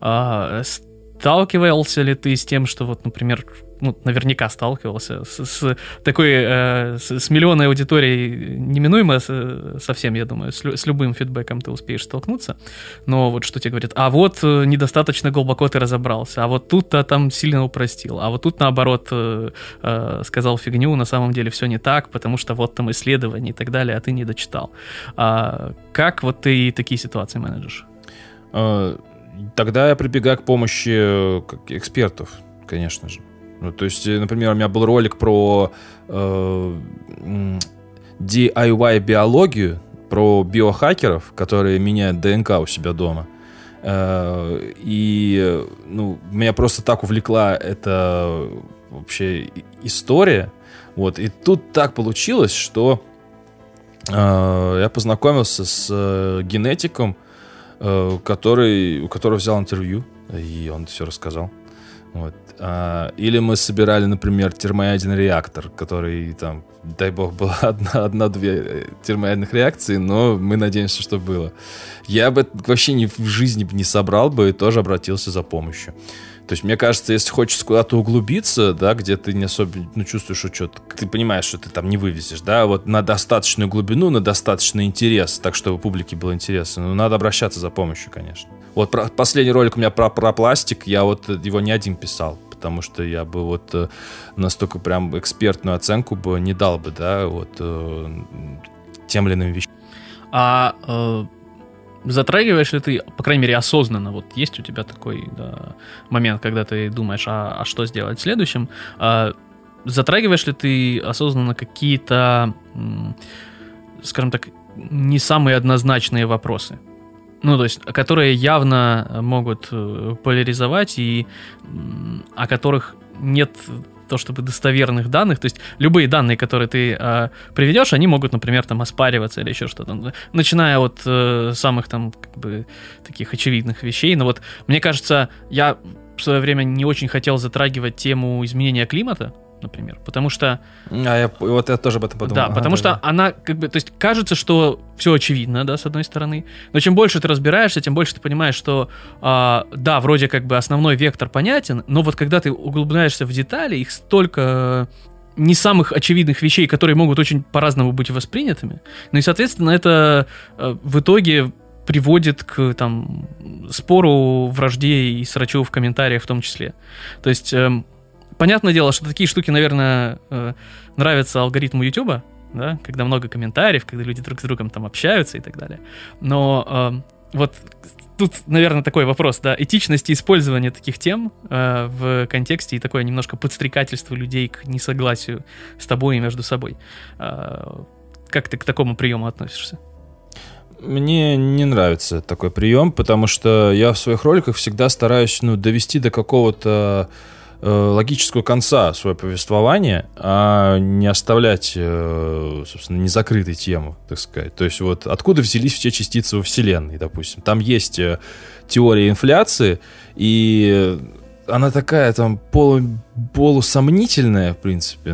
Сталкивался ли ты с тем, что вот, например, ну, наверняка сталкивался с, с такой, э, с, с миллионной аудиторией неминуемо с, совсем, я думаю, с, с любым фидбэком ты успеешь столкнуться, но вот что тебе говорят, а вот э, недостаточно глубоко ты разобрался, а вот тут-то там сильно упростил, а вот тут наоборот э, э, сказал фигню, на самом деле все не так, потому что вот там исследования и так далее, а ты не дочитал. А как вот ты такие ситуации менеджешь? Тогда я прибегаю к помощи экспертов, конечно же. Ну, то есть, например, у меня был ролик про э, ди ай вай-биологию, про биохакеров, которые меняют ДНК у себя дома. Э, и ну, меня просто так увлекла эта вообще история. Вот. И тут так получилось, что э, я познакомился с э, генетиком, э, который, у которого взял интервью, и он все рассказал. Вот. Или мы собирали, например, термоядерный реактор, который там, дай бог, была одна, одна-две термоядерных реакции, но мы надеемся, что было. Я бы вообще ни в жизни не собрал бы и тоже обратился за помощью. То есть, мне кажется, если хочется куда-то углубиться, да, где ты не особо, ну, чувствуешь, что что-то, ты понимаешь, что ты там не вывезешь, да, вот на достаточную глубину, на достаточный интерес, так, чтобы публике было интересно, ну, надо обращаться за помощью, конечно. Вот про, последний ролик у меня про, про пластик, я вот его не один писал, потому что я бы вот настолько прям экспертную оценку бы не дал бы, да, вот тем или иным вещам. А э, затрагиваешь ли ты, по крайней мере, осознанно, вот есть у тебя такой, да, момент, когда ты думаешь, а, а что сделать в следующем, а, затрагиваешь ли ты осознанно какие-то, скажем так, не самые однозначные вопросы? Ну, то есть, которые явно могут поляризовать и о которых нет то чтобы достоверных данных, то есть любые данные, которые ты э, приведешь, они могут, например, там оспариваться или еще что-то, начиная от э, самых там как бы таких очевидных вещей. Но вот мне кажется, я в свое время не очень хотел затрагивать тему изменения климата, например. Потому что... А я, вот я тоже об этом подумал. Да, ага, потому да, что да. она, как бы, то есть кажется, что все очевидно, да, с одной стороны, но чем больше ты разбираешься, тем больше ты понимаешь, что, а, да, вроде как бы основной вектор понятен, но вот когда ты углубляешься в детали, их столько не самых очевидных вещей, которые могут очень по-разному быть воспринятыми, ну и, соответственно, это а, в итоге приводит к там спору, вражде и срачу в комментариях в том числе. То есть, эм, понятное дело, что такие штуки, наверное, э, нравятся алгоритму Ютуба, да, когда много комментариев, когда люди друг с другом там общаются и так далее. Но э, вот тут, наверное, такой вопрос, да, этичности использования таких тем э, в контексте и такое немножко подстрекательство людей к несогласию с тобой и между собой. Э, как ты к такому приему относишься? Мне не нравится такой прием, потому что я в своих роликах всегда стараюсь, ну, довести до какого-то э, логического конца свое повествование, а не оставлять, э, собственно, незакрытой тему, так сказать. То есть вот откуда взялись все частицы во Вселенной, допустим. Там есть э, теория инфляции, и она такая там полу, полусомнительная, в принципе,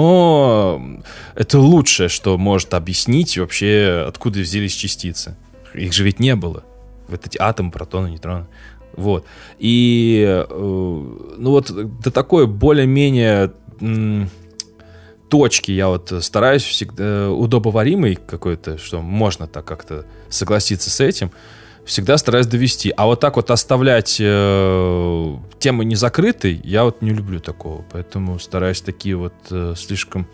но это лучшее, что может объяснить вообще, откуда взялись частицы. Их же ведь не было. Вот эти атомы, протоны, нейтроны. Вот. И э, ну вот до такой более-менее м, точки я вот стараюсь всегда удобоваримой какой-то, что можно так как-то согласиться с этим, всегда стараюсь довести. А вот так вот оставлять э, темы незакрытой, я вот не люблю такого. Поэтому стараюсь такие вот э, слишком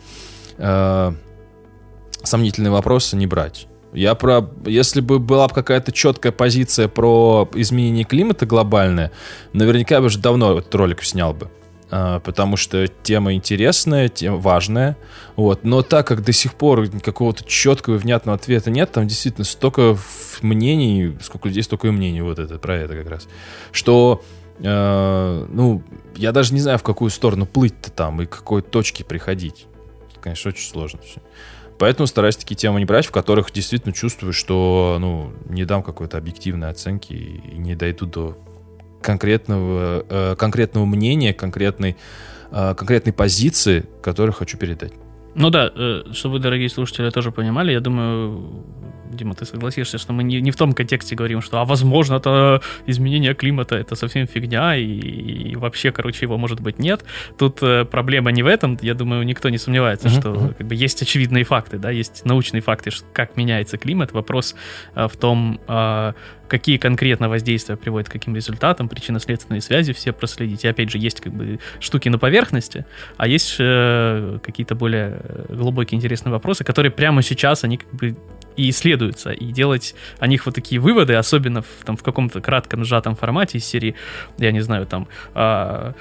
э, сомнительные вопросы не брать. Я про... Если бы была бы какая-то четкая позиция про изменение климата глобальное, наверняка я бы уже давно этот ролик снял бы. Uh, потому что тема интересная, тема важная, вот. Но так как до сих пор какого-то четкого и внятного ответа нет, там действительно столько мнений, сколько людей, столько и мнений, вот это, про это как раз, что, uh, ну, я даже не знаю, в какую сторону плыть-то там и к какой точке приходить. Это, конечно, очень сложно все. Поэтому стараюсь такие темы не брать, в которых действительно чувствую, что, ну, не дам какой-то объективной оценки и не дойду до конкретного, э, конкретного мнения, конкретной, э, конкретной позиции, которую хочу передать. Ну да, э, чтобы дорогие слушатели тоже понимали, я думаю, Дима, ты согласишься, что мы не, не в том контексте говорим, что, а возможно, это изменение климата, это совсем фигня, и, и вообще, короче, его, может быть, нет. Тут э, проблема не в этом, я думаю, никто не сомневается, uh-huh, что uh-huh. Как бы, есть очевидные факты, да, есть научные факты, как меняется климат. Вопрос э, в том, э, какие конкретно воздействия приводят к каким результатам, причинно-следственные связи все проследить. И опять же, есть как бы штуки на поверхности, а есть э, какие-то более глубокие интересные вопросы, которые прямо сейчас, они как бы и исследуются, и делать о них вот такие выводы, особенно в, там, в каком-то кратком сжатом формате из серии, я не знаю, там... Э,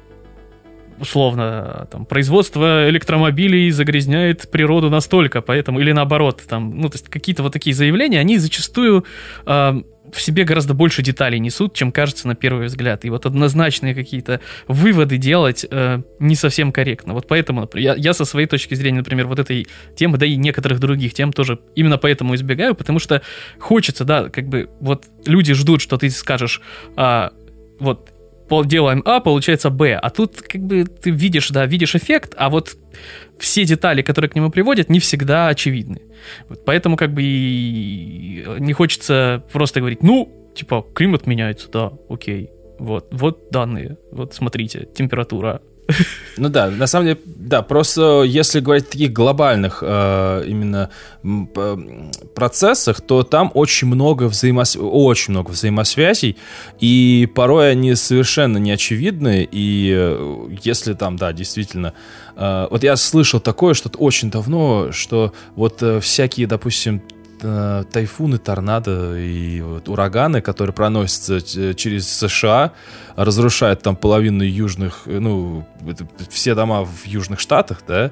условно, там, производство электромобилей загрязняет природу настолько, поэтому, или наоборот, там, ну, то есть какие-то вот такие заявления, они зачастую э, в себе гораздо больше деталей несут, чем кажется на первый взгляд. И вот однозначные какие-то выводы делать э, не совсем корректно. Вот поэтому, например, я, я со своей точки зрения, например, вот этой темы, да и некоторых других тем тоже именно поэтому избегаю, потому что хочется, да, как бы, вот люди ждут, что ты скажешь, э, вот, делаем А, получается Б. А тут как бы ты видишь, да, видишь эффект, а вот все детали, которые к нему приводят, не всегда очевидны. Вот поэтому как бы и не хочется просто говорить, ну, типа, климат меняется, да, окей. Вот, вот данные, вот смотрите, температура. Ну да, на самом деле, да, просто если говорить о таких глобальных э, именно э, процессах, то там очень много, взаимос... очень много взаимосвязей, и порой они совершенно не очевидны, и э, если там, да, действительно... Э, вот я слышал такое что-то очень давно, что вот э, всякие, допустим, тайфуны, торнадо и вот ураганы, которые проносятся через США, разрушают там половину южных, ну, все дома в южных штатах, да,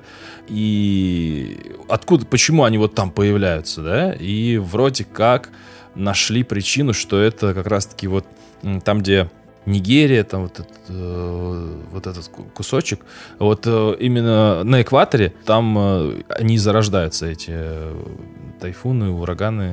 и откуда, почему они вот там появляются, да, и вроде как нашли причину, что это как раз-таки вот там, где Нигерия, там вот этот, э, вот этот кусочек, вот э, именно на экваторе, там э, они зарождаются, эти э, тайфуны, ураганы,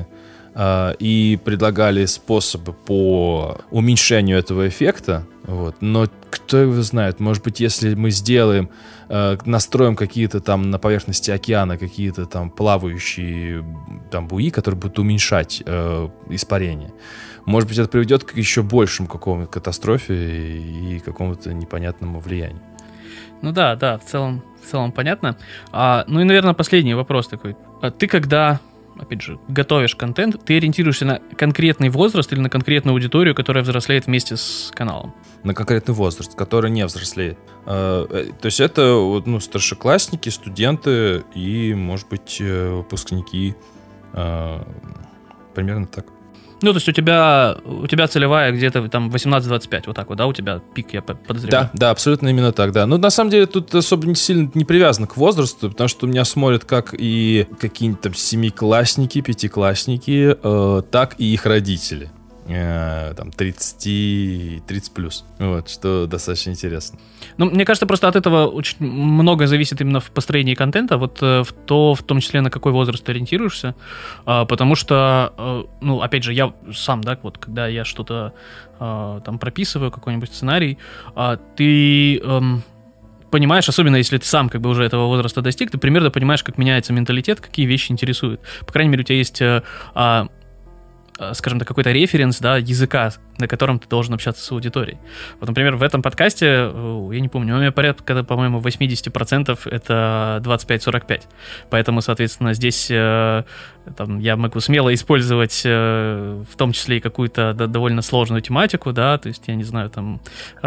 э, и предлагали способы по уменьшению этого эффекта. Вот. Но кто его знает, может быть, если мы сделаем, э, настроим какие-то там на поверхности океана какие-то там плавающие там буи, которые будут уменьшать э, испарение, может быть, это приведет к еще большему какому-то катастрофе и какому-то непонятному влиянию. Ну да, да, в целом, в целом понятно. А, ну и, наверное, последний вопрос такой. А ты когда, опять же, готовишь контент, ты ориентируешься на конкретный возраст или на конкретную аудиторию, которая взрослеет вместе с каналом? На конкретный возраст, который не взрослеет. А, то есть это ну, старшеклассники, студенты и, может быть, выпускники. А, примерно так. Ну, то есть у тебя, у тебя целевая где-то там восемнадцать двадцать пять, вот так вот, да, у тебя пик, я подозреваю? Да, да, абсолютно именно так, да. Но на самом деле тут особо не сильно не привязано к возрасту, потому что у меня смотрят как и какие-нибудь там семиклассники, пятиклассники, э, так и их родители. Э, там тридцать, тридцать плюс. Вот, что достаточно интересно. Ну, мне кажется, просто от этого очень многое зависит именно в построении контента, вот в то, в том числе, на какой возраст ты ориентируешься, а, потому что, а, ну, опять же, я сам, да, вот, когда я что-то а, там прописываю, какой-нибудь сценарий, а, ты... Ам, понимаешь, особенно если ты сам как бы уже этого возраста достиг, ты примерно понимаешь, как меняется менталитет, какие вещи интересуют. По крайней мере, у тебя есть... А, скажем так, какой-то референс, да, языка, на котором ты должен общаться с аудиторией. Вот, например, в этом подкасте, я не помню, у меня порядка, по-моему, восемьдесят процентов это двадцать пять сорок пять. Поэтому, соответственно, здесь там, я могу смело использовать в том числе и какую-то да, довольно сложную тематику, да, то есть, я не знаю, там...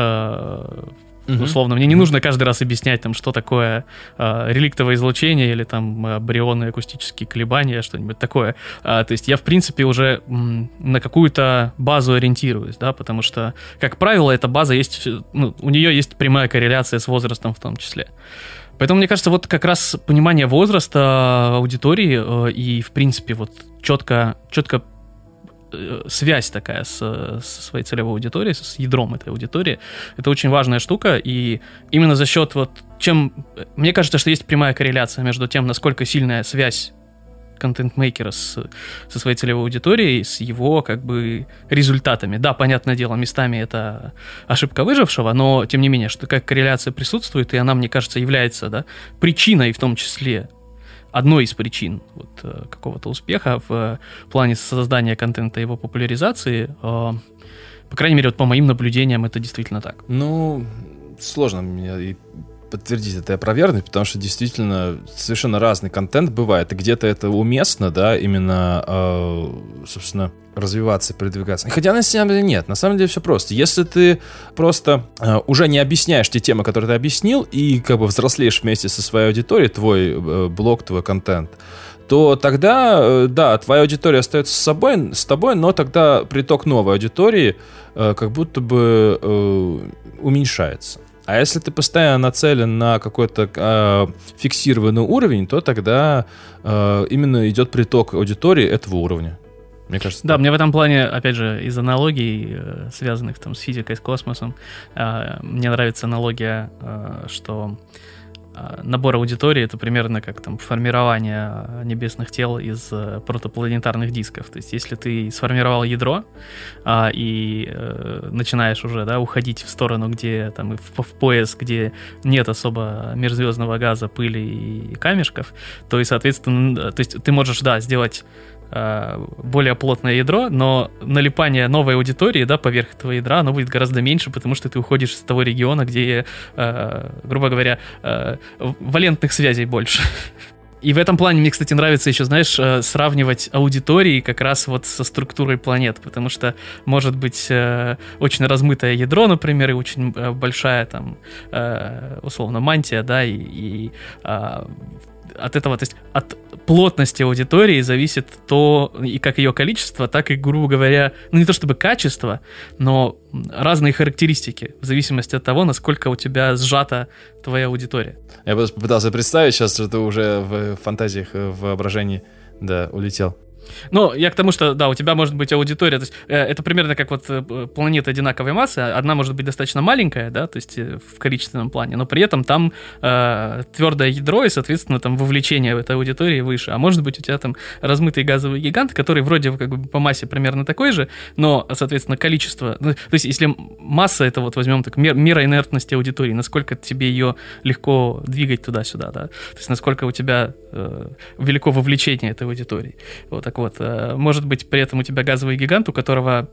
Uh-huh. Условно, мне не нужно каждый раз объяснять, там, что такое э, реликтовое излучение или там барионные акустические колебания, что-нибудь такое. А, то есть я, в принципе, уже м, на какую-то базу ориентируюсь, да, потому что, как правило, эта база есть, ну, у нее есть прямая корреляция с возрастом в том числе. Поэтому, мне кажется, вот как раз понимание возраста аудитории э, и, в принципе, вот четко, четко связь такая с, со своей целевой аудиторией, с ядром этой аудитории, это очень важная штука, и именно за счет вот чем... Мне кажется, что есть прямая корреляция между тем, насколько сильная связь контент-мейкера с, со своей целевой аудиторией, с его как бы результатами. Да, понятное дело, местами это ошибка выжившего, но тем не менее, что такая корреляция присутствует, и она, мне кажется, является, да, причиной в том числе, одной из причин вот, какого-то успеха в плане создания контента и его популяризации, э, по крайней мере, вот по моим наблюдениям, это действительно так. Ну, сложно мне и подтвердить это и опровергнуть, потому что действительно совершенно разный контент бывает, и где-то это уместно, да, именно, э, собственно, развиваться и продвигаться. Хотя на самом деле нет, на самом деле все просто. Если ты просто э, уже не объясняешь те темы, которые ты объяснил, и как бы взрослеешь вместе со своей аудиторией, твой э, блог, твой контент, то тогда, э, да, твоя аудитория остается с собой, с тобой, но тогда приток новой аудитории э, как будто бы э, уменьшается. А если ты постоянно нацелен на какой-то э, фиксированный уровень, то тогда э, именно идет приток аудитории этого уровня. Мне кажется, да, так. мне в этом плане, опять же, из аналогий, э, связанных там с физикой, с космосом, э, мне нравится аналогия, э, что э, набор аудитории — это примерно как там формирование небесных тел из э, протопланетарных дисков. То есть если ты сформировал ядро э, и э, начинаешь уже, да, уходить в сторону, где там в, в пояс, где нет особо межзвездного газа, пыли и камешков, то и, соответственно, то есть ты можешь, да, сделать более плотное ядро, но налипание новой аудитории, да, поверх этого ядра, оно будет гораздо меньше, потому что ты уходишь из того региона, где, э, грубо говоря, э, валентных связей больше. И в этом плане мне, кстати, нравится еще, знаешь, сравнивать аудитории как раз вот со структурой планет, потому что может быть э, очень размытое ядро, например, и очень большая там, э, условно, мантия, да, и, и э, от этого, то есть от плотности аудитории зависит то, и как ее количество, так и, грубо говоря, ну не то чтобы качество, но разные характеристики, в зависимости от того, насколько у тебя сжата твоя аудитория. Я просто попытался представить сейчас, что ты уже в фантазиях, в воображении, да, улетел. Ну, я к тому, что, да, у тебя может быть аудитория, то есть э, это примерно как вот э, планета одинаковой массы, одна может быть достаточно маленькая, да, то есть э, в количественном плане, но при этом там э, твердое ядро и, соответственно, там вовлечение в этой аудитории выше, а может быть у тебя там размытый газовый гигант, который вроде как бы по массе примерно такой же, но, соответственно, количество, ну, то есть если масса, это вот возьмем так, мер, мера инертности аудитории, насколько тебе ее легко двигать туда-сюда, да, то есть насколько у тебя э, велико вовлечение этой аудитории, вот так вот. Может быть, при этом у тебя газовый гигант, у которого,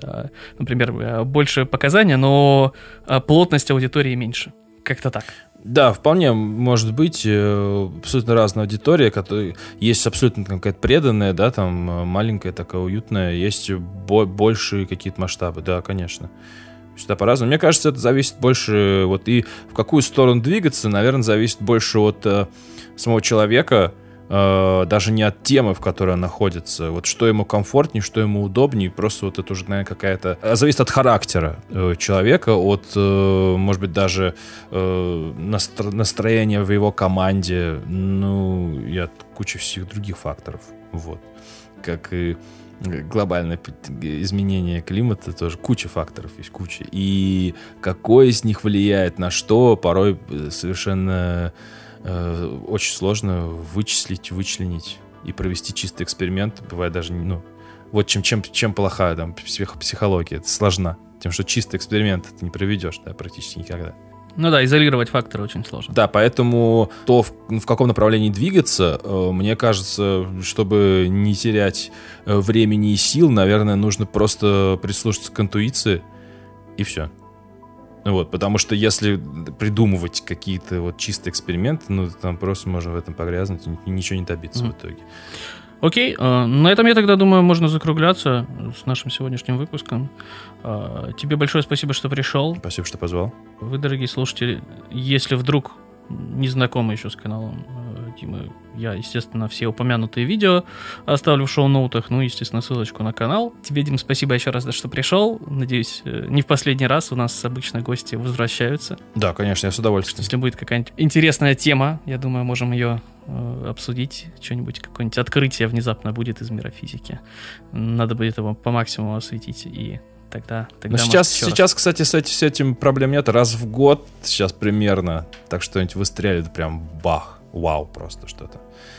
например, больше показания, но плотность аудитории меньше. Как-то так. Да, вполне может быть абсолютно разная аудитория, которая есть абсолютно какая-то преданная, да, там маленькая такая уютная, есть большие какие-то масштабы, да, конечно. Всегда по-разному. Мне кажется, это зависит больше, вот и в какую сторону двигаться, наверное, зависит больше от э, самого человека, э, даже не от темы, в которой он находится. Вот что ему комфортнее, что ему удобнее, просто вот это уже, наверное, какая-то... Зависит от характера э, человека, от, э, может быть, даже э, настро... настроения в его команде, ну, и от кучи всех других факторов. Вот. Как и глобальное изменение климата, тоже куча факторов есть, куча. И какой из них влияет на что, порой совершенно э, очень сложно вычислить, вычленить и провести чистый эксперимент. Бывает даже, ну, вот чем, чем, чем плохая там психология, это сложно. Тем, что чистый эксперимент ты не проведешь, да, практически никогда. Ну да, изолировать факторы очень сложно. Да, поэтому то, в, в каком направлении двигаться, э, мне кажется, чтобы не терять э, времени и сил, наверное, нужно просто прислушаться к интуиции, и все. Вот, потому что если придумывать какие-то вот чистые эксперименты, ну, там просто можно в этом погрязнуть и ничего не добиться mm. в итоге. Окей, э, на этом, я тогда думаю, можно закругляться с нашим сегодняшним выпуском. Э, тебе большое спасибо, что пришел. Спасибо, что позвал. Вы, дорогие слушатели, если вдруг не знакомы еще с каналом э, Димы, я, естественно, все упомянутые видео оставлю в шоу-ноутах, ну, естественно, ссылочку на канал. Тебе, Дим, спасибо еще раз, что пришел. Надеюсь, э, не в последний раз, у нас обычно гости возвращаются. Да, конечно, я с удовольствием. Если будет какая-нибудь интересная тема, я думаю, можем ее обсудить, что-нибудь, какое-нибудь открытие внезапно будет из мира физики. Надо будет его по максимуму осветить, и тогда... тогда сейчас, сейчас кстати, с этим, с этим проблем нет. Раз в год сейчас примерно так что-нибудь выстрелит, прям бах, вау, просто что-то.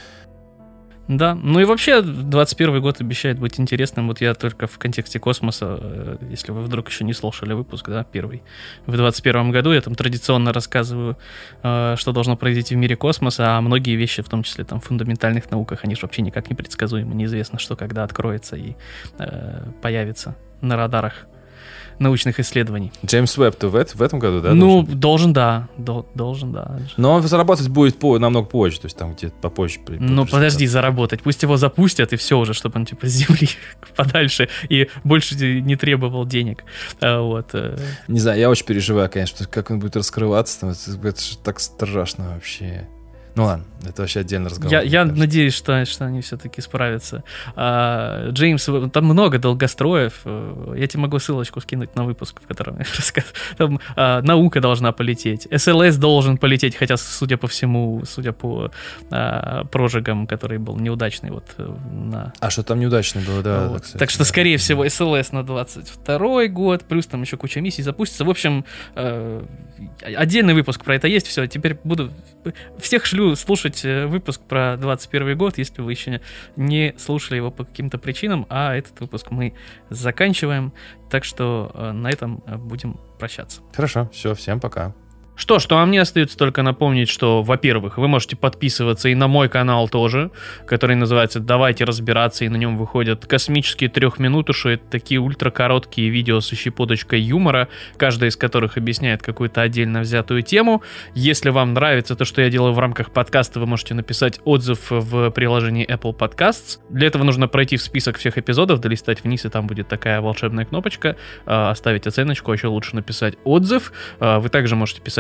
Да, ну и вообще двадцать первый год обещает быть интересным. Вот я только в контексте космоса, если вы вдруг еще не слушали выпуск, да, первый, в двадцать первом году я там традиционно рассказываю, что должно произойти в мире космоса, а многие вещи, в том числе там в фундаментальных науках, они же вообще никак не предсказуемы, неизвестно, что когда откроется и э, появится на радарах научных исследований. Джеймс Уэбб-то в, в этом году, да? Ну, должен, должен да. До, должен, да. Но он заработать будет по, намного позже, то есть там где-то попозже. При, ну, подожди, заработать. Пусть его запустят, и все уже, чтобы он типа с Земли подальше и больше не требовал денег. А, вот. Не знаю, я очень переживаю, конечно, как он будет раскрываться, там, это, это же так страшно вообще. Ну ладно, это вообще отдельный разговор. Я, я надеюсь, что, что они все-таки справятся. А, Джеймс, там много долгостроев. Я тебе могу ссылочку скинуть на выпуск, в котором я рассказывал. Там а, наука должна полететь. эс эл эс должен полететь, хотя, судя по всему, судя по а, прожигам, который был неудачный. Вот, на... А что там неудачно было, да. Вот. да кстати, так что, да. скорее всего, эс эл эс на двадцать второй год, плюс там еще куча миссий запустится. В общем, а, отдельный выпуск про это есть. Все, теперь буду... Всех шлю слушать выпуск про двадцать первый год, если вы еще не слушали его по каким-то причинам, а этот выпуск мы заканчиваем, так что на этом будем прощаться. Хорошо, все, всем пока. Что ж, то а мне остается только напомнить, что, во-первых, вы можете подписываться и на мой канал тоже, который называется «Давайте разбираться», и на нем выходят космические трехминутуши, это такие ультракороткие видео со щепоточкой юмора, каждая из которых объясняет какую-то отдельно взятую тему. Если вам нравится то, что я делаю в рамках подкаста, вы можете написать отзыв в приложении Apple Podcasts. Для этого нужно пройти в список всех эпизодов, долистать вниз, и там будет такая волшебная кнопочка, оставить оценочку, а еще лучше написать отзыв. Вы также можете писать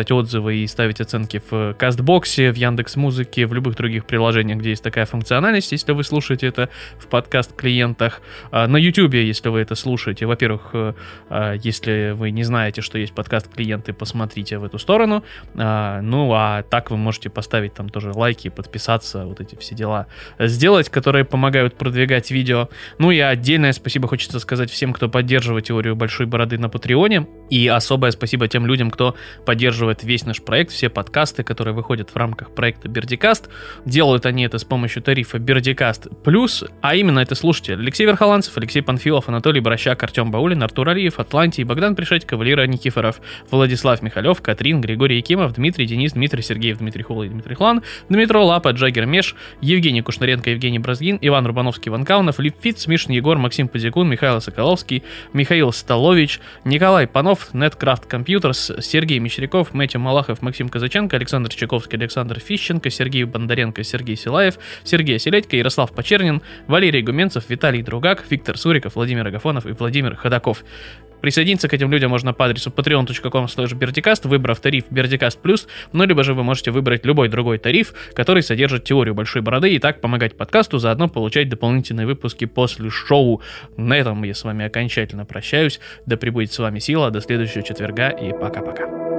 писать отзывы и ставить оценки в Кастбоксе, в Яндекс.Музыке, в любых других приложениях, где есть такая функциональность, если вы слушаете это в подкаст-клиентах. На Ютубе, если вы это слушаете, во-первых, если вы не знаете, что есть подкаст-клиенты, посмотрите в эту сторону. Ну, а так вы можете поставить там тоже лайки, подписаться, вот эти все дела сделать, которые помогают продвигать видео. Ну и отдельное спасибо хочется сказать всем, кто поддерживает теорию большой бороды на Патреоне. И особое спасибо тем людям, кто поддерживает весь наш проект, все подкасты, которые выходят в рамках проекта Бердикаст. Делают они это с помощью тарифа Бердикаст Плюс, а именно это слушатели Алексей Верхоланцев, Алексей Панфилов, Анатолий Борощак, Артем Баулин, Артур Алиев, Атлантий, Богдан Пришедько, Валера Никифоров, Владислав Михалев, Катрин, Григорий Якимов, Дмитрий, Денис, Дмитрий Сергеев, Дмитрий Хула и Дмитрий Хлан, Дмитро Лапа, Джаггер Меш, Евгений Кушнаренко, Евгений Бразгин, Иван Рубановский, Иван Каунов, Лип Фитц, Мишин Егор, Максим Подзякун, Михаил Соколовский, Михаил Столович, Николай Панов, Неткрафт Компьютерс, Сергей Мещеряков, Мэтью Малахов, Максим Казаченко, Александр Чайковский, Александр Фищенко, Сергей Бондаренко, Сергей Силаев, Сергей Селедько, Ярослав Почернин, Валерий Гуменцев, Виталий Другак, Виктор Суриков, Владимир Агафонов и Владимир Ходаков. Присоединиться к этим людям можно по адресу patreon точка com слэш бердикаст, выбрав тариф Бердикаст Плюс, ну либо же вы можете выбрать любой другой тариф, который содержит теорию большой бороды, и так помогать подкасту, заодно получать дополнительные выпуски после шоу. На этом я с вами окончательно прощаюсь. Да пребудет с вами сила, до следующего четверга и пока-пока.